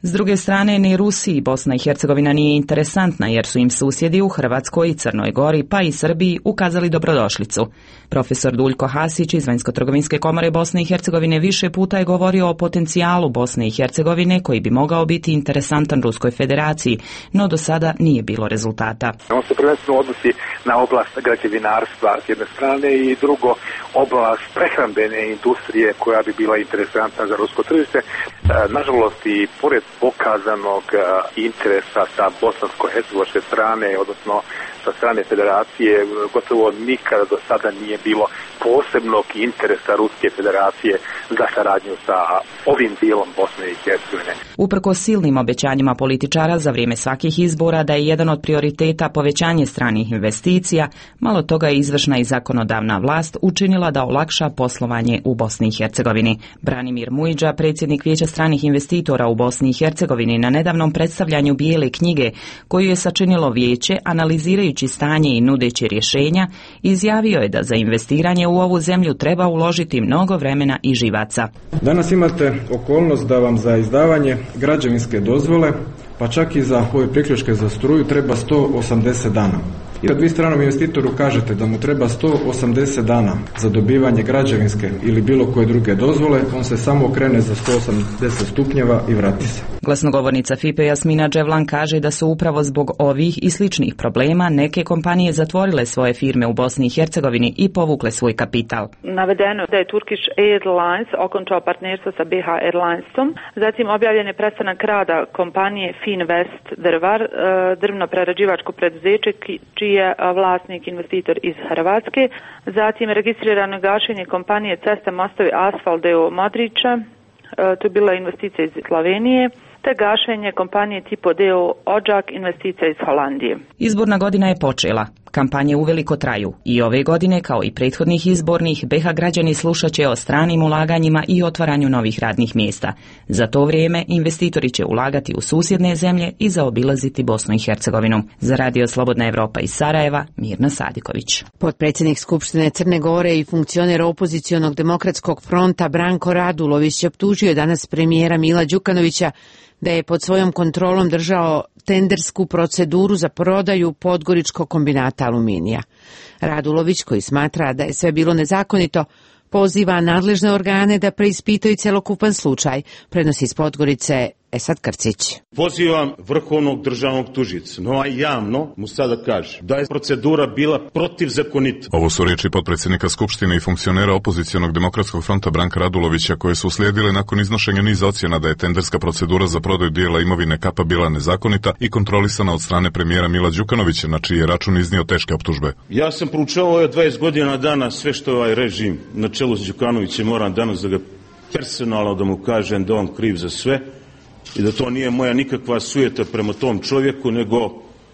S druge strane, ni Rusiji Bosna i Hercegovina nije interesantna jer su im susjedi u Hrvatskoj i Crnoj Gori pa i Srbiji ukazali dobrodošlicu. Profesor Duljko Hasić iz Vanjsko-trgovinske komore Bosne i Hercegovine više puta je govorio o potencijalu Bosne i Hercegovine koji bi mogao biti interesantan Ruskoj federaciji, no do sada nije bilo rezultata. On se prvenstveno odnosi na oblast građevinarstva s jedne strane i drugo oblast prehrambene industrije koja bi bila interesantna za rusko tržište. Nažalost i pored pokazanog interesa sa bosansko-hercegovačke strane, odnosno sa strane federacije, gotovo nikada do sada nije bilo posebnog interesa Ruske federacije za saradnju sa ovim dijelom Bosne i Hercegovine. Uprkos silnim obećanjima političara za vrijeme svakih izbora da je jedan od prioriteta povećanje stranih investicija, malo toga je izvršna i zakonodavna vlast učinila da olakša poslovanje u Bosni i Hercegovini. Branimir Mujiđa, predsjednik Vijeća stranih investitora u Bosni i Hercegovini, na nedavnom predstavljanju bijele knjige koju je sačinilo vijeće analizirajući stanje i nudeći rješenja, izjavio je da za investiranje u ovu zemlju treba uložiti mnogo vremena i živaca. Danas imate okolnost da vam za izdavanje građevinske dozvole, pa čak i za ove priključke za struju, treba sto osamdeset dana. I kad vi stranom investitoru kažete da mu treba sto osamdeset dana za dobivanje građevinske ili bilo koje druge dozvole, on se samo okrene za sto osamdeset stupnjeva i vrati se. Glasnogovornica F I P E Jasmina Dževlan kaže da su upravo zbog ovih i sličnih problema neke kompanije zatvorile svoje firme u Bosni i Hercegovini i povukle svoj kapital. Navedeno da je Turkish Airlines okončao partnerstvo sa B H Airlinesom, zatim objavljen je prestanak rada kompanije Finvest Drvar, drvno-prerađivačko preduzeće čiji je vlasnik investitor iz Hrvatske, zatim registrirano gašenje kompanije Ceste mostovi Asfalt doo Modrića, to je bila investicija iz Slovenije, te gašenje kompanije Tipo doo Odžak, investicija iz Holandije. Izborna godina je počela. Kampanje uveliko traju i ove godine, kao i prethodnih izbornih, B H građani slušat će o stranim ulaganjima i otvaranju novih radnih mjesta. Za to vrijeme investitori će ulagati u susjedne zemlje i zaobilaziti Bosnu i Hercegovinu. Za Radio Slobodna Evropa iz Sarajeva, Mirna Sadiković. Potpredsjednik Skupštine Crne Gore i funkcioner opozicionog demokratskog fronta Branko Radulović optužio je danas premijera Mila Đukanovića da je pod svojom kontrolom držao tendersku proceduru za prodaju Podgoričkog kombinata aluminija. Radulović, koji smatra da je sve bilo nezakonito, poziva nadležne organe da preispitaju celokupan slučaj, prenosi iz Podgorice Esad Krcić. Pozivam vrhovnog državnog tužica, no a javno mu sada kaže da je procedura bila protivzakonita. Ovo su riječi potpredsjednika Skupštine i funkcionera opozicionog demokratskog fronta Branka Radulovića, koje su uslijedile nakon iznošenja niza ocjena da je tenderska procedura za prodaju dijela imovine Kapa bila nezakonita i kontrolisana od strane premijera Mila Đukanovića, na čiji je račun iznio teške optužbe. Ja sam proučavao je dvadeset godina dana sve što je ovaj režim na čelu s Đukanovićem, moram danas da ga personalno da mu kažem da on kriv za sve i da to nije moja nikakva sujeta prema tom čovjeku, nego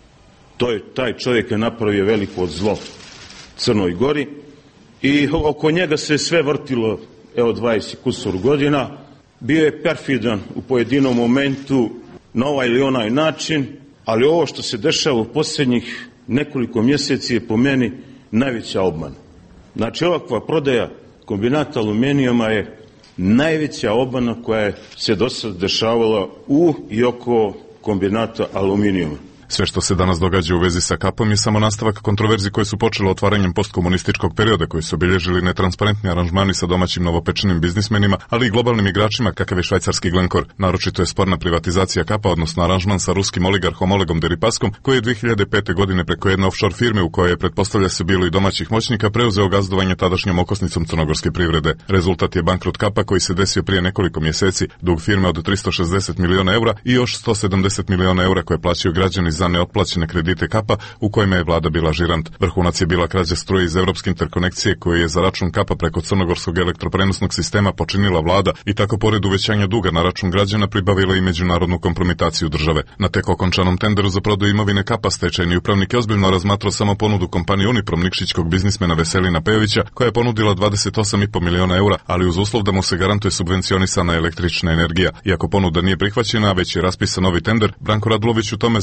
to je, taj čovjek je napravio veliko zlo Crnoj Gori i oko njega se sve vrtilo, evo dvadeset kusur godina. Bio je perfidan u pojedinom momentu na ovaj ili onaj način, ali ovo što se dešava u posljednjih nekoliko mjeseci je po meni najveća obmana. Znači ovakva prodaja kombinata aluminijuma je najveća obmana koja se do sada dešavala u i oko kombinata aluminijuma. Sve što se danas događa u vezi sa Kapom je samo nastavak kontroverzi koje su počele otvaranjem postkomunističkog perioda, koji su obilježili netransparentni aranžmani sa domaćim novopečenim biznismenima, ali i globalnim igračima kakav je švajcarski Glencore. Naročito je sporna privatizacija Kapa, odnosno aranžman sa ruskim oligarhom Olegom Deripaskom, koji je dvije hiljade pete. godine preko jedne offshore firme u kojoj je, pretpostavlja se, bilo i domaćih moćnika, preuzeo gazdovanje tadašnjom okosnicom crnogorske privrede. Rezultat je bankrot Kapa koji se desio prije nekoliko mjeseci, dug firme od tristo šezdeset miliona eura i još sto sedamdeset miliona eura koje plaćaju građani za neotplaćene kredite Kapa, u kojima je vlada bila žirant. Vrhunac je bila krađa struje iz Europske interkonekcije koju je za račun Kapa preko crnogorskog elektroprenosnog sistema počinila vlada i tako pored uvećanja duga na račun građana pribavila i međunarodnu kompromitaciju države. Na tek okončanom tenderu za prodaju imovine Kapa stečajni upravnik je ozbiljno razmatrao samo ponudu kompanije Uniprom nikšićkog biznismena Veselina Pejovića, koja je ponudila dvadeset osam i po miliona eura, ali uz uslov da mu se garantuje subvencionisana električna energija. Iako ponuda nije prihvaćena, već je raspisan novi tender, Branko Radulović u tome samo vidi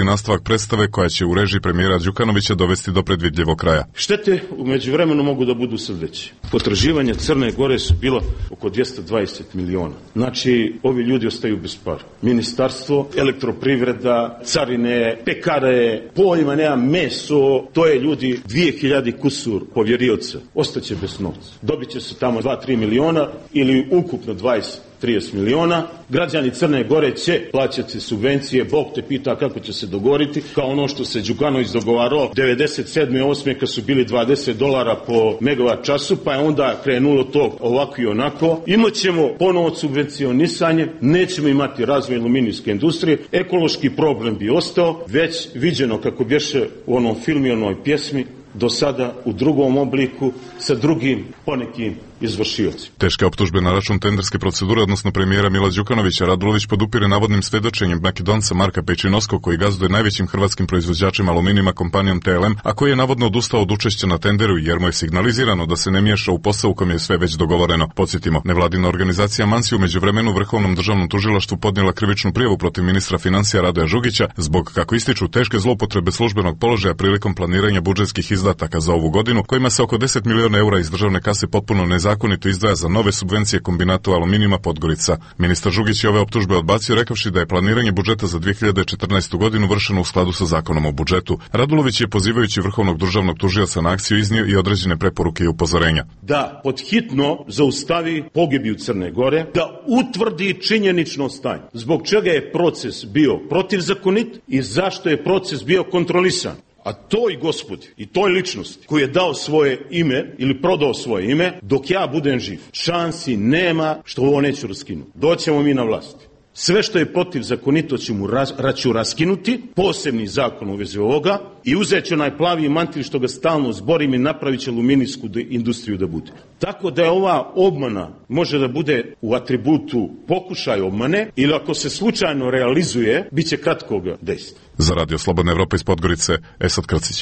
nastavak predstave koja će u režiji premijera Đukanovića dovesti do predvidljivog kraja. Štete u međuvremenu mogu da budu sledeće. Potraživanja Crne Gore su bilo oko dvjesto dvadeset miliona. Znači, ovi ljudi ostaju bez para. Ministarstvo, elektroprivreda, carine, pekare, pojma, nema meso, to je ljudi dvije hiljade kusur povjerioca. Ostaće bez novca. Dobit će se tamo dva do tri miliona ili ukupno dvadeset do trideset miliona. Građani Crne Gore će plaćati subvencije, Bog te pita kako će se dogovoriti, kao ono što se Đukanović dogovarao devedeset sedme osme kad su bili dvadeset dolara po megavat času, pa je onda krenulo to ovako i onako. Imaćemo ponovo subvencionisanje, nećemo imati razvoj aluminijske industrije, ekološki problem bi ostao, već viđeno kako bješe u onom filmu i onoj pjesmi, do sada u drugom obliku sa drugim ponekim izvršiocima. Teške optužbe na račun tenderske procedure, odnosno premijera Mila Đukanovića, Radulović podupire navodnim svedočenjem Makedonca Marka Pejčinovskog, koji gazduje najvećim hrvatskim proizvođačima aluminijuma kompanijom T L M, a koji je navodno odustao od učešća na tenderu jer mu je signalizirano da se ne miješa u posao u kojem je sve već dogovoreno. Podsjetimo, nevladina organizacija Mansi u međuvremenu Vrhovnom državnom tužilaštvu podnijela krivičnu prijavu protiv ministra financija Radoja Žugića zbog, kako ističu, teške zloupotrebe službenog položaja prilikom planiranja budžetskih izdataka za ovu godinu, kojima se oko deset miliona eura iz državne kase potpuno nezakonito izdvaja za nove subvencije kombinatu aluminijuma Podgorica. Ministar Žugić je ove optužbe odbacio rekavši da je planiranje budžeta za dvije hiljade četrnaestu godinu vršeno u skladu sa zakonom o budžetu. Radulović je, pozivajući Vrhovnog državnog tužioca na akciju, iznio i određene preporuke i upozorenja. Da podhitno zaustavi pogibiju Crne Gore, da utvrdi činjenično stanje. Zbog čega je proces bio protivzakonit i zašto je proces bio kontrolisan. A toj gospodi i toj ličnosti koji je dao svoje ime ili prodao svoje ime, dok ja budem živ, šansi nema što ovo neću raskinuti. Doćemo mi na vlasti. Sve što je protivzakonito ću mu raz, raću raskinuti, posebni zakon u vezi ovoga, i uzet ću onaj plavi mantil što ga stalno zborim i napravit će aluminijsku industriju da bude. Tako da je ova obmana može da bude u atributu pokušaj obmane ili ako se slučajno realizuje, bit će kratkoga dejstva. Za Radio Slobodna Evropa iz Podgorice, Esad Krcić.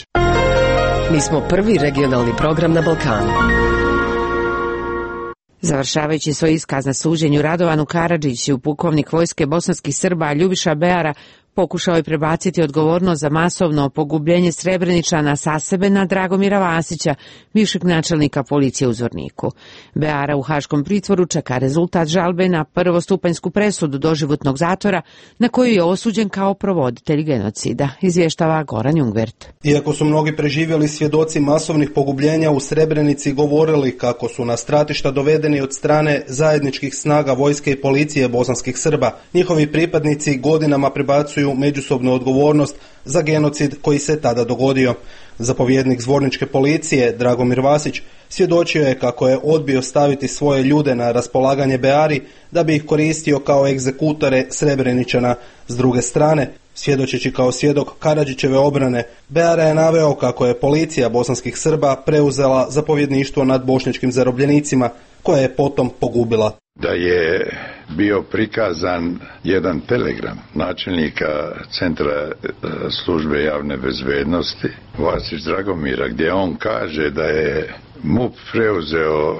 Mi smo prvi regionalni program na Balkanu. Završavajući svoj iskaz na suđenju, Radovanu Karadžiću, pukovnik vojske bosanskih Srba Ljubiša Beara, pokušao je prebaciti odgovornost za masovno pogubljenje Srebreničana sa sebe na Dragomira Vasića, bivšeg načelnika policije u Zvorniku. Beara u haškom pritvoru čeka rezultat žalbe na prvostupanjsku presudu doživotnog zatvora na koju je osuđen kao provoditelj genocida, izvještava Goran Jungvert. Iako su mnogi preživjeli svjedoci masovnih pogubljenja u Srebrenici govorili kako su na stratišta dovedeni od strane zajedničkih snaga vojske i policije bosanskih Srba, njihovi pripadnici godinama prebacuju međusobnu odgovornost za genocid koji se tada dogodio. Zapovjednik zvorničke policije Dragomir Vasić svjedočio je kako je odbio staviti svoje ljude na raspolaganje Beari da bi ih koristio kao egzekutore Srebreničana. S druge strane, svjedočeći kao svjedok Karadžićeve obrane, Beara je naveo kako je policija bosanskih Srba preuzela zapovjedništvo nad bošnjačkim zarobljenicima, koje je potom pogubila. Da je bio prikazan jedan telegram načelnika Centra službe javne bezbednosti Vasić Dragomira, gdje on kaže da je M U P preuzeo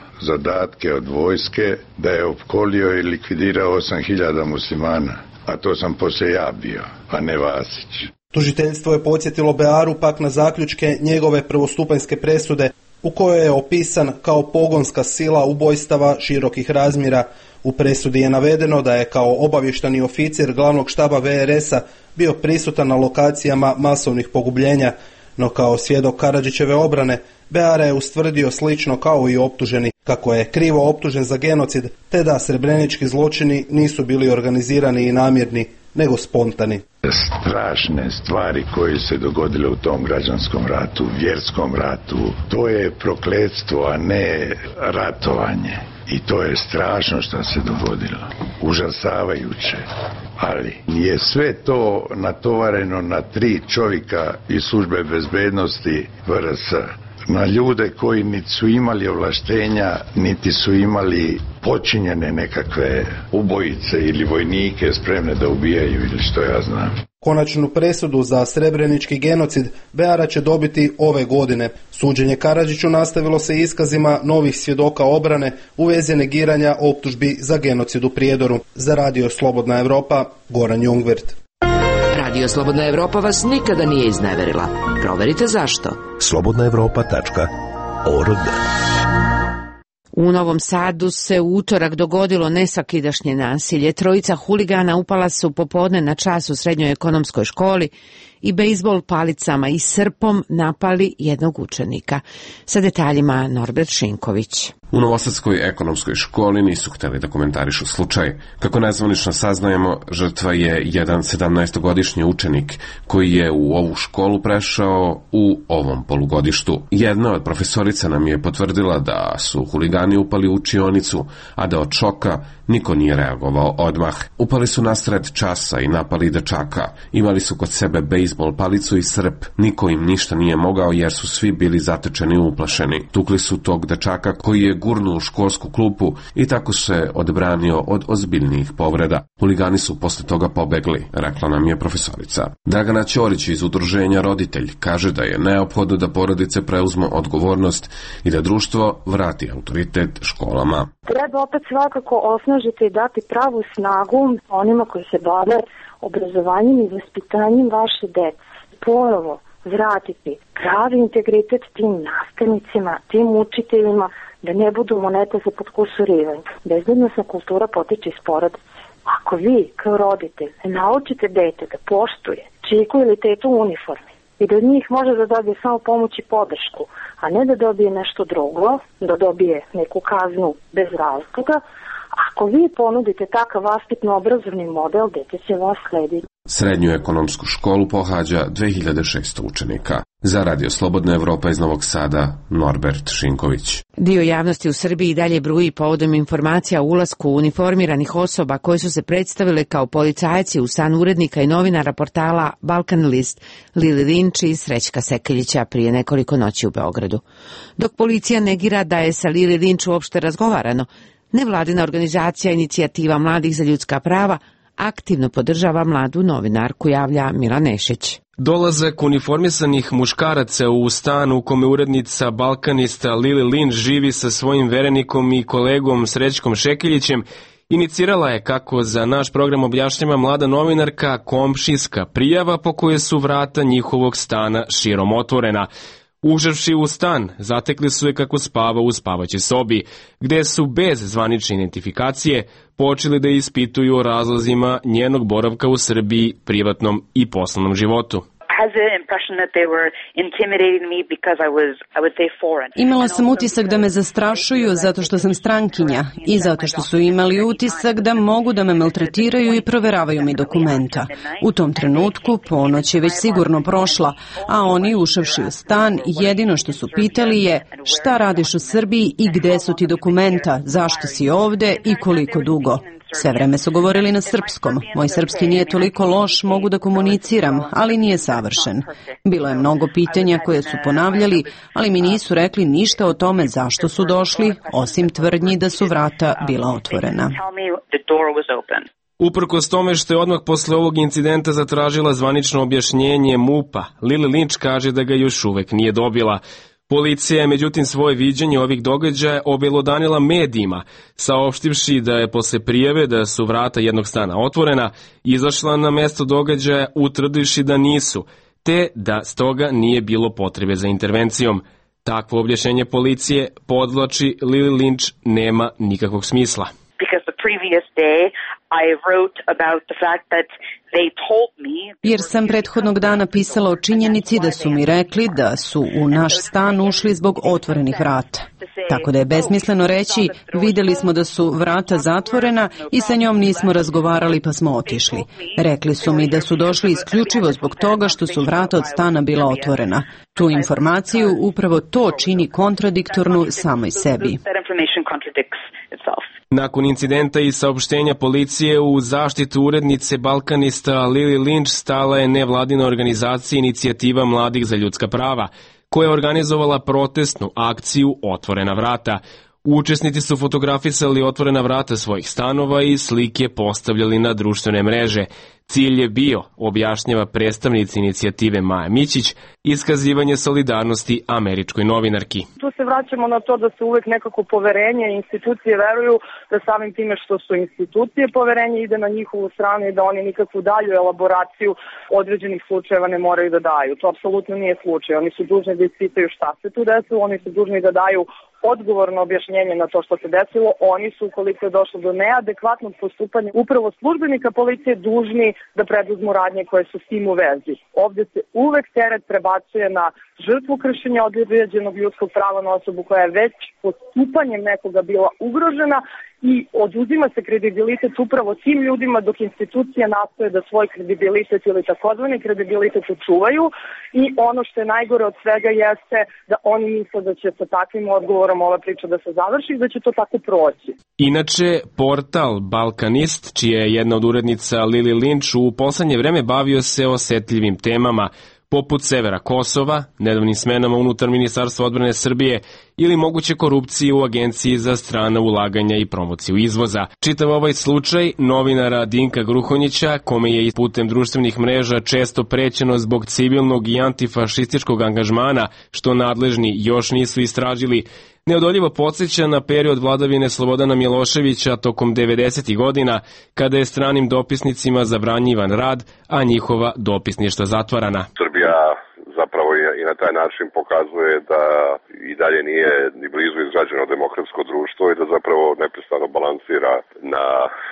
zadatke od vojske, da je opkolio i likvidirao osam hiljada muslimana, a to sam poslije ja bio, a ne Vasić. Tužiteljstvo je podsjetilo Bearu pak na zaključke njegove prvostupanjske presude, u kojoj je opisan kao pogonska sila ubojstava širokih razmjera. U presudi je navedeno da je kao obavještani oficir glavnog štaba V R S-a bio prisutan na lokacijama masovnih pogubljenja, no kao svjedok Karadžićeve obrane, Beara je ustvrdio slično kao i optuženi, kako je krivo optužen za genocid, te da srebrenički zločini nisu bili organizirani i namjerni, nego spontani. Strašne stvari koje se dogodile u tom građanskom ratu, vjerskom ratu, to je prokletstvo, a ne ratovanje. I to je strašno što se dogodilo. Užasavajuće. Ali je sve to natovareno na tri čovjeka iz službe bezbednosti V R S, na ljude koji niti su imali ovlaštenja, niti su imali počinjene nekakve ubojice ili vojnike spremne da ubijaju ili što ja znam. Konačnu presudu za srebrenički genocid Beara će dobiti ove godine. Suđenje Karadžiću nastavilo se iskazima novih svjedoka obrane u vezi negiranja optužbi za genocid u Prijedoru. Za Radio Slobodna Evropa, Goran Jungvert. Radio Slobodna Evropa vas nikada nije izneverila. Proverite zašto. slobodna evropa tačka org. U Novom Sadu se u utorak dogodilo nesvakidašnje nasilje. Trojica huligana upala su popodne na čas u srednjoj ekonomskoj školi i bejzbol palicama i srpom napali jednog učenika. Sa detaljima Norbert Šinković. U Novosadskoj ekonomskoj školi nisu hteli da komentarišu slučaj. Kako nezvanično saznajemo, žrtva je jedan sedamnaestogodišnji učenik koji je u ovu školu prešao u ovom polugodištu. Jedna od profesorica nam je potvrdila da su huligani upali u učionicu, a da od šoka niko nije reagovao odmah. Upali su nasred časa i napali dečaka. Imali su kod sebe bejzbol palicu i srp. Niko im ništa nije mogao jer su svi bili zatečeni i uplašeni. Tukli su tog dečaka koji je gurnuo u školsku klupu i tako se odbranio od ozbiljnijih povreda. Huligani su posle toga pobegli, rekla nam je profesorica. Dragana Ćorić iz udruženja Roditelj kaže da je neophodno da porodice preuzmu odgovornost i da društvo vrati autoritet školama. Treba opet svakako osnažiti i dati pravu snagu onima koji se bave obrazovanjem i vaspitanjem vaše dece. Ponovo vratiti pravi integritet tim nastavnicima, tim učiteljima, da ne budu monete za podkusurivanje. Bezbednosna kultura potiče iz porodice. Ako vi, kao roditelj, naučite dete da poštuje čiku ili tetu u uniformi i da od njih može da dobije samo pomoć i podršku, a ne da dobije nešto drugo, da dobije neku kaznu bez razloga, ako vi ponudite takav vaspitno-obrazovni model, dete će vas slediti. Srednju ekonomsku školu pohađa dve hiljade šesto učenika. Za Radio Slobodna Evropa iz Novog Sada, Norbert Šinković. Dio javnosti u Srbiji i dalje bruji povodom informacija o ulasku uniformiranih osoba koje su se predstavile kao policajci u stan urednika i novinara portala Balkan List, Lili Linč i Srećka Sekeljića prije nekoliko noći u Beogradu. Dok policija negira da je sa Lili Linč uopšte razgovarano, nevladina organizacija Inicijativa mladih za ljudska prava aktivno podržava mladu novinarku, javlja Milan Nešić. Dolazak uniformisanih muškaraca u stan u kome urednica balkanista Lili Linč živi sa svojim verenikom i kolegom Srećkom Šekeljićem inicirala je, kako za naš program objašnjava mlada novinarka, komšijska prijava po kojoj su vrata njihovog stana širom otvorena. Ušavši u stan, zatekli su je kako spava u spavaćoj sobi, gde su bez zvanične identifikacije počeli da ispituju o razlozima njenog boravka u Srbiji, privatnom i poslovnom životu. Imala sam utisak da me zastrašuju zato što sam strankinja i zato što su imali utisak da mogu da me maltretiraju i proveravaju mi dokumenta. U tom trenutku ponoć je već sigurno prošla, a oni, ušavši u stan, jedino što su pitali je šta radiš u Srbiji i gde su ti dokumenta, zašto si ovde i koliko dugo. Sve vreme su govorili na srpskom. Moj srpski nije toliko loš, mogu da komuniciram, ali nije savršen. Bilo je mnogo pitanja koje su ponavljali, ali mi nisu rekli ništa o tome zašto su došli, osim tvrdnji da su vrata bila otvorena. Uprkos tome što je odmah posle ovog incidenta zatražila zvanično objašnjenje MUP-a, Lili Linč kaže da ga još uvek nije dobila. Policija je međutim svoje viđenje ovih događaja obelodanila medijima, saopštivši da je posle prijave da su vrata jednog stana otvorena, izašla na mesto događaja utvrdivši da nisu, te da stoga nije bilo potrebe za intervencijom. Takvo objašnjenje policije, podvlači Lili Linč, nema nikakvog smisla. Jer sam prethodnog dana pisala o činjenici da su mi rekli da su u naš stan ušli zbog otvorenih vrata. Tako da je besmisleno reći, videli smo da su vrata zatvorena i sa njom nismo razgovarali pa smo otišli. Rekli su mi da su došli isključivo zbog toga što su vrata od stana bila otvorena. Tu informaciju upravo to čini kontradiktornu samoj sebi. Nakon incidenta i saopštenja policije u zaštitu urednice balkanista Lili Linč stala je nevladina organizacija Inicijativa mladih za ljudska prava, koja je organizovala protestnu akciju Otvorena vrata. Učesnici su fotografisali otvorena vrata svojih stanova i slike postavljali na društvene mreže. Cilj je bio, objašnjava predstavnica inicijative Maja Mićić, iskazivanje solidarnosti američkoj novinarki. Tu se vraćamo na to da se uvek nekako poverenje i institucije veruju da samim time što su institucije poverenje ide na njihovu stranu i da oni nikakvu dalju elaboraciju određenih slučajeva ne moraju da daju. To apsolutno nije slučaj. Oni su dužni da ispitaju šta se tu desilo, oni su dužni da daju odgovorno objašnjenje na to što se desilo. Oni su, ukoliko je došlo do neadekvatnog postupanja, upravo službenika policije dužni da preduzmu radnje koje su s tim u vezi. Ovde se uvek teret prebacuje na žrtvu kršenja određenog ljudskog prava na osobu koja je već postupanjem nekoga bila ugrožena i oduzima se kredibilitet upravo tim ljudima dok institucije nastoje da svoj kredibilitet ili takozvani kredibilitet očuvaju i ono što je najgore od svega jeste da oni misle da će sa takvim odgovorom ova priča da se završi i da će to tako proći. Inače, portal Balkanist, čija je jedna od urednica Lili Linč, u poslednje vreme bavio se osetljivim temama, poput severa Kosova, nedavnim smenama unutar Ministarstva odbrane Srbije ili moguće korupcije u Agenciji za strana ulaganja i promociju izvoza. Čitav ovaj slučaj novinara Dinka Gruhonjića, kome je i putem društvenih mreža često prećeno zbog civilnog i antifašističkog angažmana, što nadležni još nisu istražili, neodoljivo podsjeća na period vladavine Slobodana Miloševića tokom devedesetih godina, kada je stranim dopisnicima zabranjivan rad, a njihova dopisništva zatvarana. Srbija zapravo i na taj način pokazuje da i dalje nije ni blizu izgrađeno demokratsko društvo i da zapravo neprestano balansira na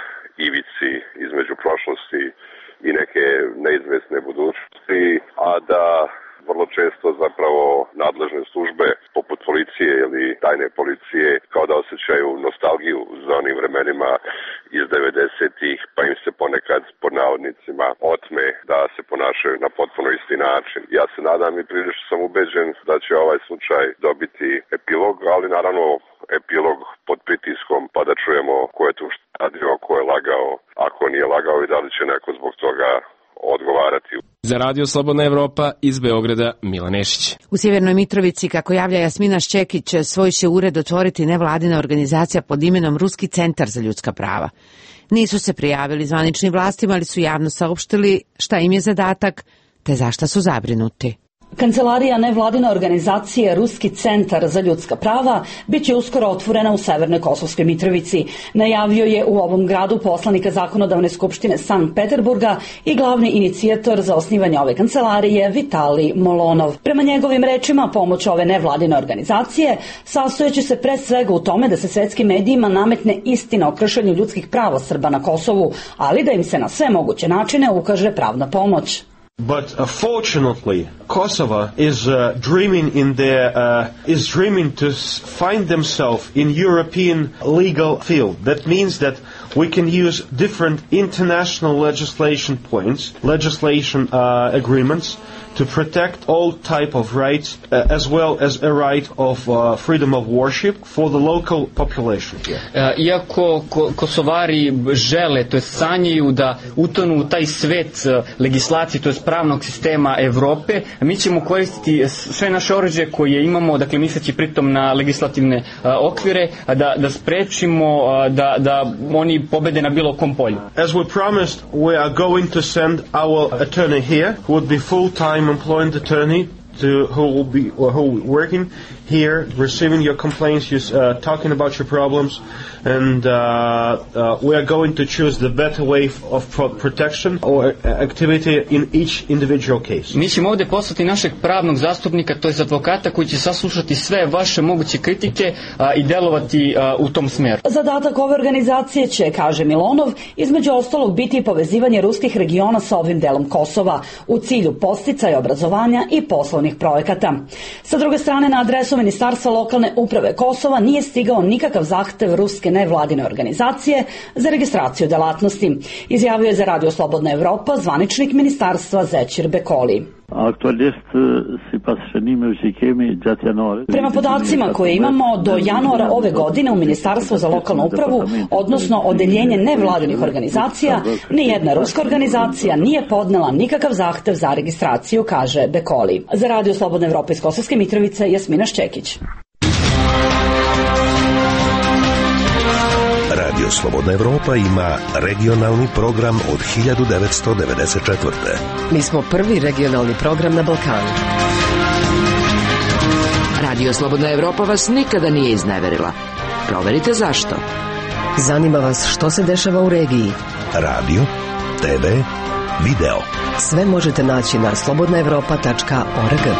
ivici između prošlosti i neke neizvesne budućnosti, a da vrlo često zapravo nadležne službe poput policije ili tajne policije kao da osjećaju nostalgiju za onim vremenima iz devedesetih, pa im se ponekad pod navodnicima otme da se ponašaju na potpuno isti način. Ja se nadam i prilično sam ubeđen da će ovaj slučaj dobiti epilog, ali naravno epilog pod pritiskom pa da čujemo ko je tu šta radio, ko je lagao, ako nije lagao i da li će neko zbog toga odgovarati. Za Radio Slobodna Evropa iz Beograda, Milan Nešić. U Sjevernoj Mitrovici, kako javlja Jasmina Šćekić, svoj će ured otvoriti nevladina organizacija pod imenom Ruski centar za ljudska prava. Nisu se prijavili zvaničnim vlastima, ali su javno saopštili šta im je zadatak, te zašta su zabrinuti. Kancelarija nevladine organizacije Ruski centar za ljudska prava bit će uskoro otvorena u Severnoj Kosovskoj Mitrovici. Najavio je u ovom gradu poslanika Zakonodavne skupštine Sankt Peterburga i glavni inicijator za osnivanje ove kancelarije Vitalij Molonov. Prema njegovim rečima, pomoć ove nevladine organizacije sastojeći se pre svega u tome da se svetskim medijima nametne istina o kršenju ljudskih prava Srba na Kosovu, ali da im se na sve moguće načine ukaže pravna pomoć. But uh, fortunately, Kosovo is uh, dreaming in their uh, is dreaming to find themselves in European legal field. That means that we can use different international legislation points, legislation uh, agreements to protect all type of rights, uh, as well as a right of uh, freedom of worship for the local population here. Uh, iako ko Kosovari žele, to je sanjaju da utonu u taj svet uh, legislacije, to je pravnog sistema Evrope, mi ćemo koristiti sve naše oruđe koje imamo, dakle misleći pritom na legislativne uh, okvire, da, da sprečimo uh, da, da oni pobede na bilo kom polju. As we promised, we are going to send our attorney here, who would be full-time employed attorney to who will be or who will be working here, receiving your complaints, you, uh, talking about your problems, and uh, uh, we are going to choose the better way of protection or activity in each individual case. Mi ćemo ovdje poslati našeg pravnog zastupnika, to je advokata koji će saslušati sve vaše moguće kritike a, i delovati a, u tom smjeru. Zadatak ove organizacije će, kaže Milonov, između ostalog biti povezivanje ruskih regiona sa ovim delom Kosova u cilju podsticaja obrazovanja i poslovnih projekata. Sa druge strane, na adresu Ministarstva lokalne uprave Kosova nije stigao nikakav zahtev ruske nevladine organizacije za registraciju delatnosti. Izjavio je za Radio Slobodna Evropa zvaničnik ministarstva Zećir Bekoli. Prema podacima koje imamo, do januara ove godine u Ministarstvu za lokalnu upravu, odnosno odeljenje nevladinih organizacija, nijedna ruska organizacija nije podnela nikakav zahtev za registraciju, kaže Bekoli. Za Radio Slobodna Evropa iz Kosovske Mitrovice, Jasmina Šćekić. Radio Radio Slobodna Evropa ima regionalni program od hiljadu devetsto devedeset četvrte. Mi smo prvi regionalni program na Balkanu. Radio Slobodna Evropa vas nikada nije izneverila. Proverite zašto. Zanima vas što se dešava u regiji. Radio, te ve, video. Sve možete naći na slobodna evropa tačka org.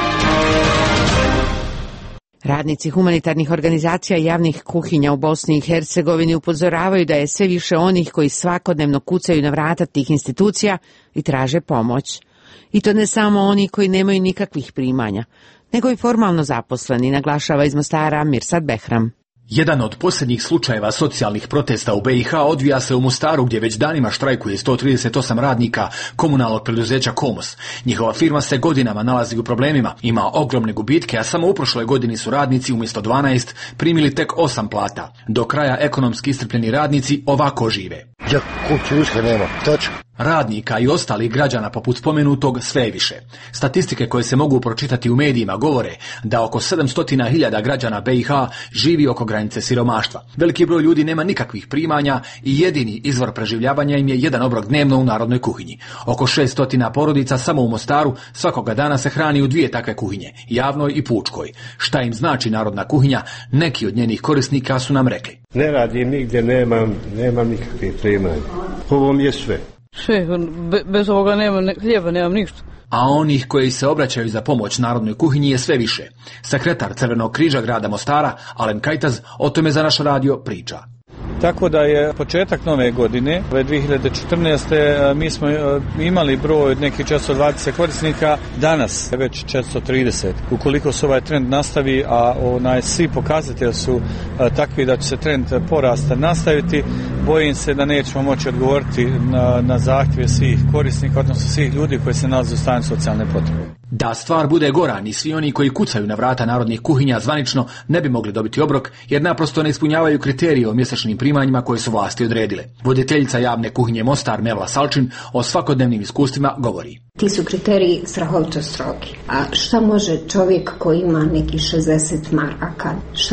Radnici humanitarnih organizacija i javnih kuhinja u Bosni i Hercegovini upozoravaju da je sve više onih koji svakodnevno kucaju na vrata tih institucija i traže pomoć. I to ne samo oni koji nemaju nikakvih primanja, nego i formalno zaposleni, naglašava iz Mostara Mirsad Behram. Jedan od posljednjih slučajeva socijalnih protesta u be i ha odvija se u Mostaru, gdje već danima štrajkuje sto trideset osam radnika komunalnog preduzeća Komos. Njihova firma se godinama nalazi u problemima, ima ogromne gubitke, a samo u prošloj godini su radnici umjesto dvanaest primili tek osam plata. Do kraja ekonomski iscrpljeni radnici ovako žive. Ja kuću uska nema, tačka. Radnika i ostalih građana poput spomenutog sve je više. Statistike koje se mogu pročitati u medijima govore da oko sedamsto hiljada građana be i ha živi oko granice siromaštva. Veliki broj ljudi nema nikakvih primanja i jedini izvor preživljavanja im je jedan obrok dnevno u narodnoj kuhinji. Oko šeststo porodica samo u Mostaru svakoga dana se hrani u dvije takve kuhinje, javnoj i pučkoj. Šta im znači narodna kuhinja, neki od njenih korisnika su nam rekli. Ne radim nigdje, nemam, nemam nikakvih primanja. Ovo mi je sve. Sve, be, bez ovoga nema ne, hljeba, nemam ništa. A onih koji se obraćaju za pomoć narodnoj kuhinji je sve više. Sekretar Crvenog križa grada Mostara, Alen Kajtaz, o tome za naš radio priča. Tako da je početak nove godine, dvije hiljade četrnaeste. mi smo imali broj nekih četiristo dvadeset korisnika, danas je već četiristo trideset. Ukoliko se ovaj trend nastavi, a onaj, svi pokazatelji su takvi da će se trend porasta nastaviti, bojim se da nećemo moći odgovoriti na, na zahtjeve svih korisnika, odnosno svih ljudi koji se nalaze u stanju socijalne potrebe. Da stvar bude gora, ni svi oni koji kucaju na vrata narodnih kuhinja zvanično ne bi mogli dobiti obrok, jer naprosto ne ispunjavaju kriterije o mjesečnim primanjima koje su vlasti odredile. Voditeljica javne kuhinje Mostar Mevla Salčin o svakodnevnim iskustvima govori. Ti su kriteriji strahovito strogi. A šta može čovjek koji ima neki šezdeset maraka, šta,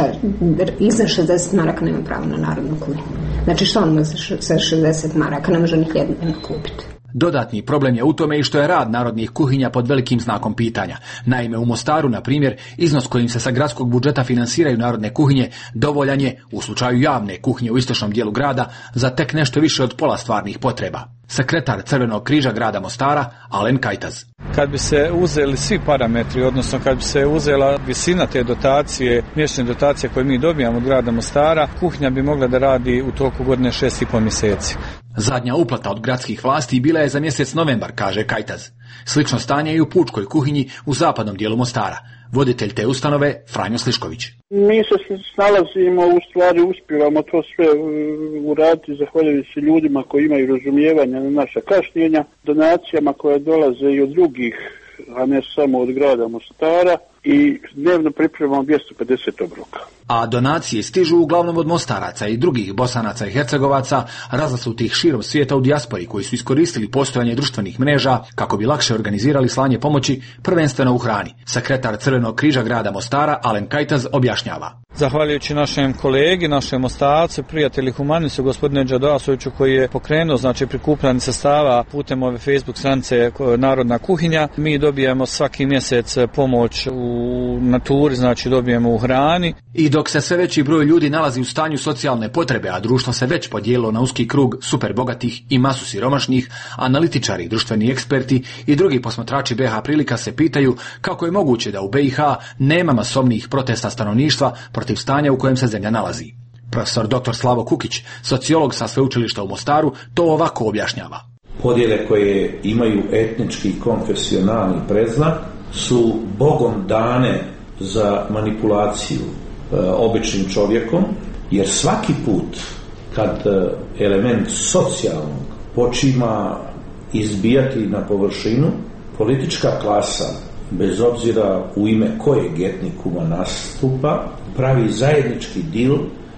iza šezdeset maraka nema pravo na narodnu kuhinju? Znači šta on može sa šezdeset maraka, ne može ni hljeb kupiti? Dodatni problem je u tome i što je rad narodnih kuhinja pod velikim znakom pitanja. Naime, u Mostaru, na primjer, iznos kojim se sa gradskog budžeta finansiraju narodne kuhinje dovoljan je, u slučaju javne kuhinje u istočnom dijelu grada, za tek nešto više od pola stvarnih potreba. Sekretar Crvenog križa grada Mostara, Alen Kajtaz. Kad bi se uzeli svi parametri, odnosno kad bi se uzela visina te dotacije, mjesečne dotacije koje mi dobijamo od grada Mostara, kuhinja bi mogla da radi u toku godine šest i pol mjeseci. Zadnja uplata od gradskih vlasti bila je za mjesec novembar, kaže Kajtaz. Slično stanje i u pučkoj kuhinji u zapadnom dijelu Mostara. Voditelj te ustanove, Franjo Slišković. Mi se snalazimo, u stvari uspijevamo to sve uraditi zahvaljujući ljudima koji imaju razumijevanja na naša kašnjenja, donacijama koje dolaze i od drugih, a ne samo od grada Mostara, i dnevno pripremamo dvjesto pedeset obroka. A donacije stižu uglavnom od Mostaraca i drugih Bosanaca i Hercegovaca razasutih širom svijeta u dijaspori, koji su iskoristili postojanje društvenih mreža kako bi lakše organizirali slanje pomoći, prvenstveno u hrani. Sekretar Crvenog križa grada Mostara, Alen Kajtaz, objašnjava. Zahvaljujući našem kolegi, našem Mostarcu, prijatelji humanistu, gospodine Đadoasoviću, koji je pokrenuo znači prikupljanje sredstava putem ove Facebook stranice Narodna kuhinja, mi dobijemo svaki mjesec pomoć u naturi, znači dobijemo u hrani. I dok se sve veći broj ljudi nalazi u stanju socijalne potrebe, a društvo se već podijelilo na uski krug super bogatih i masu siromašnih, analitičari, društveni eksperti i drugi posmatrači be ha prilika se pitaju kako je moguće da u be i ha nema masovnih protesta stanovništva protiv stanja u kojem se zemlja nalazi. Profesor doktor Slavo Kukić, sociolog sa sveučilišta u Mostaru, to ovako objašnjava. Podjele koje imaju etnički i konfesionalni predznak su Bogom dane za manipulaciju e, običnim čovjekom, jer svaki put kad e, element socijalnog počima izbijati na površinu, politička klasa, bez obzira u ime kojeg etnikuma nastupa, pravi zajednički dil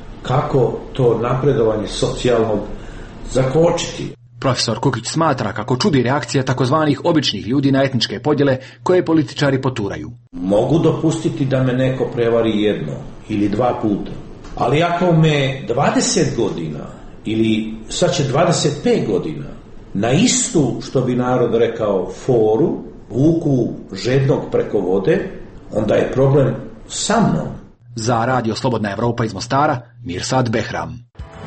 kako to napredovanje socijalnog zakočiti. Profesor Kukić smatra kako čudi reakcija takozvanih običnih ljudi na etničke podjele koje političari poturaju. Mogu dopustiti da me neko prevari jedno ili dva puta, ali ako me dvadeset godina ili sad će dvadeset pet godina na istu, što bi narod rekao, foru, vuku žednog preko vode, onda je problem sa mnom. Za Radio Slobodna Evropa iz Mostara, Mirsad Behram.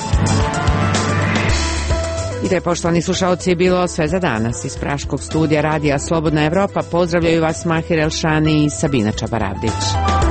I da je, poštovani slušalci, bilo sve za danas. Iz praškog studija Radija Slobodna Evropa pozdravljaju vas Mahir Elšani i Sabina Čabaravdić.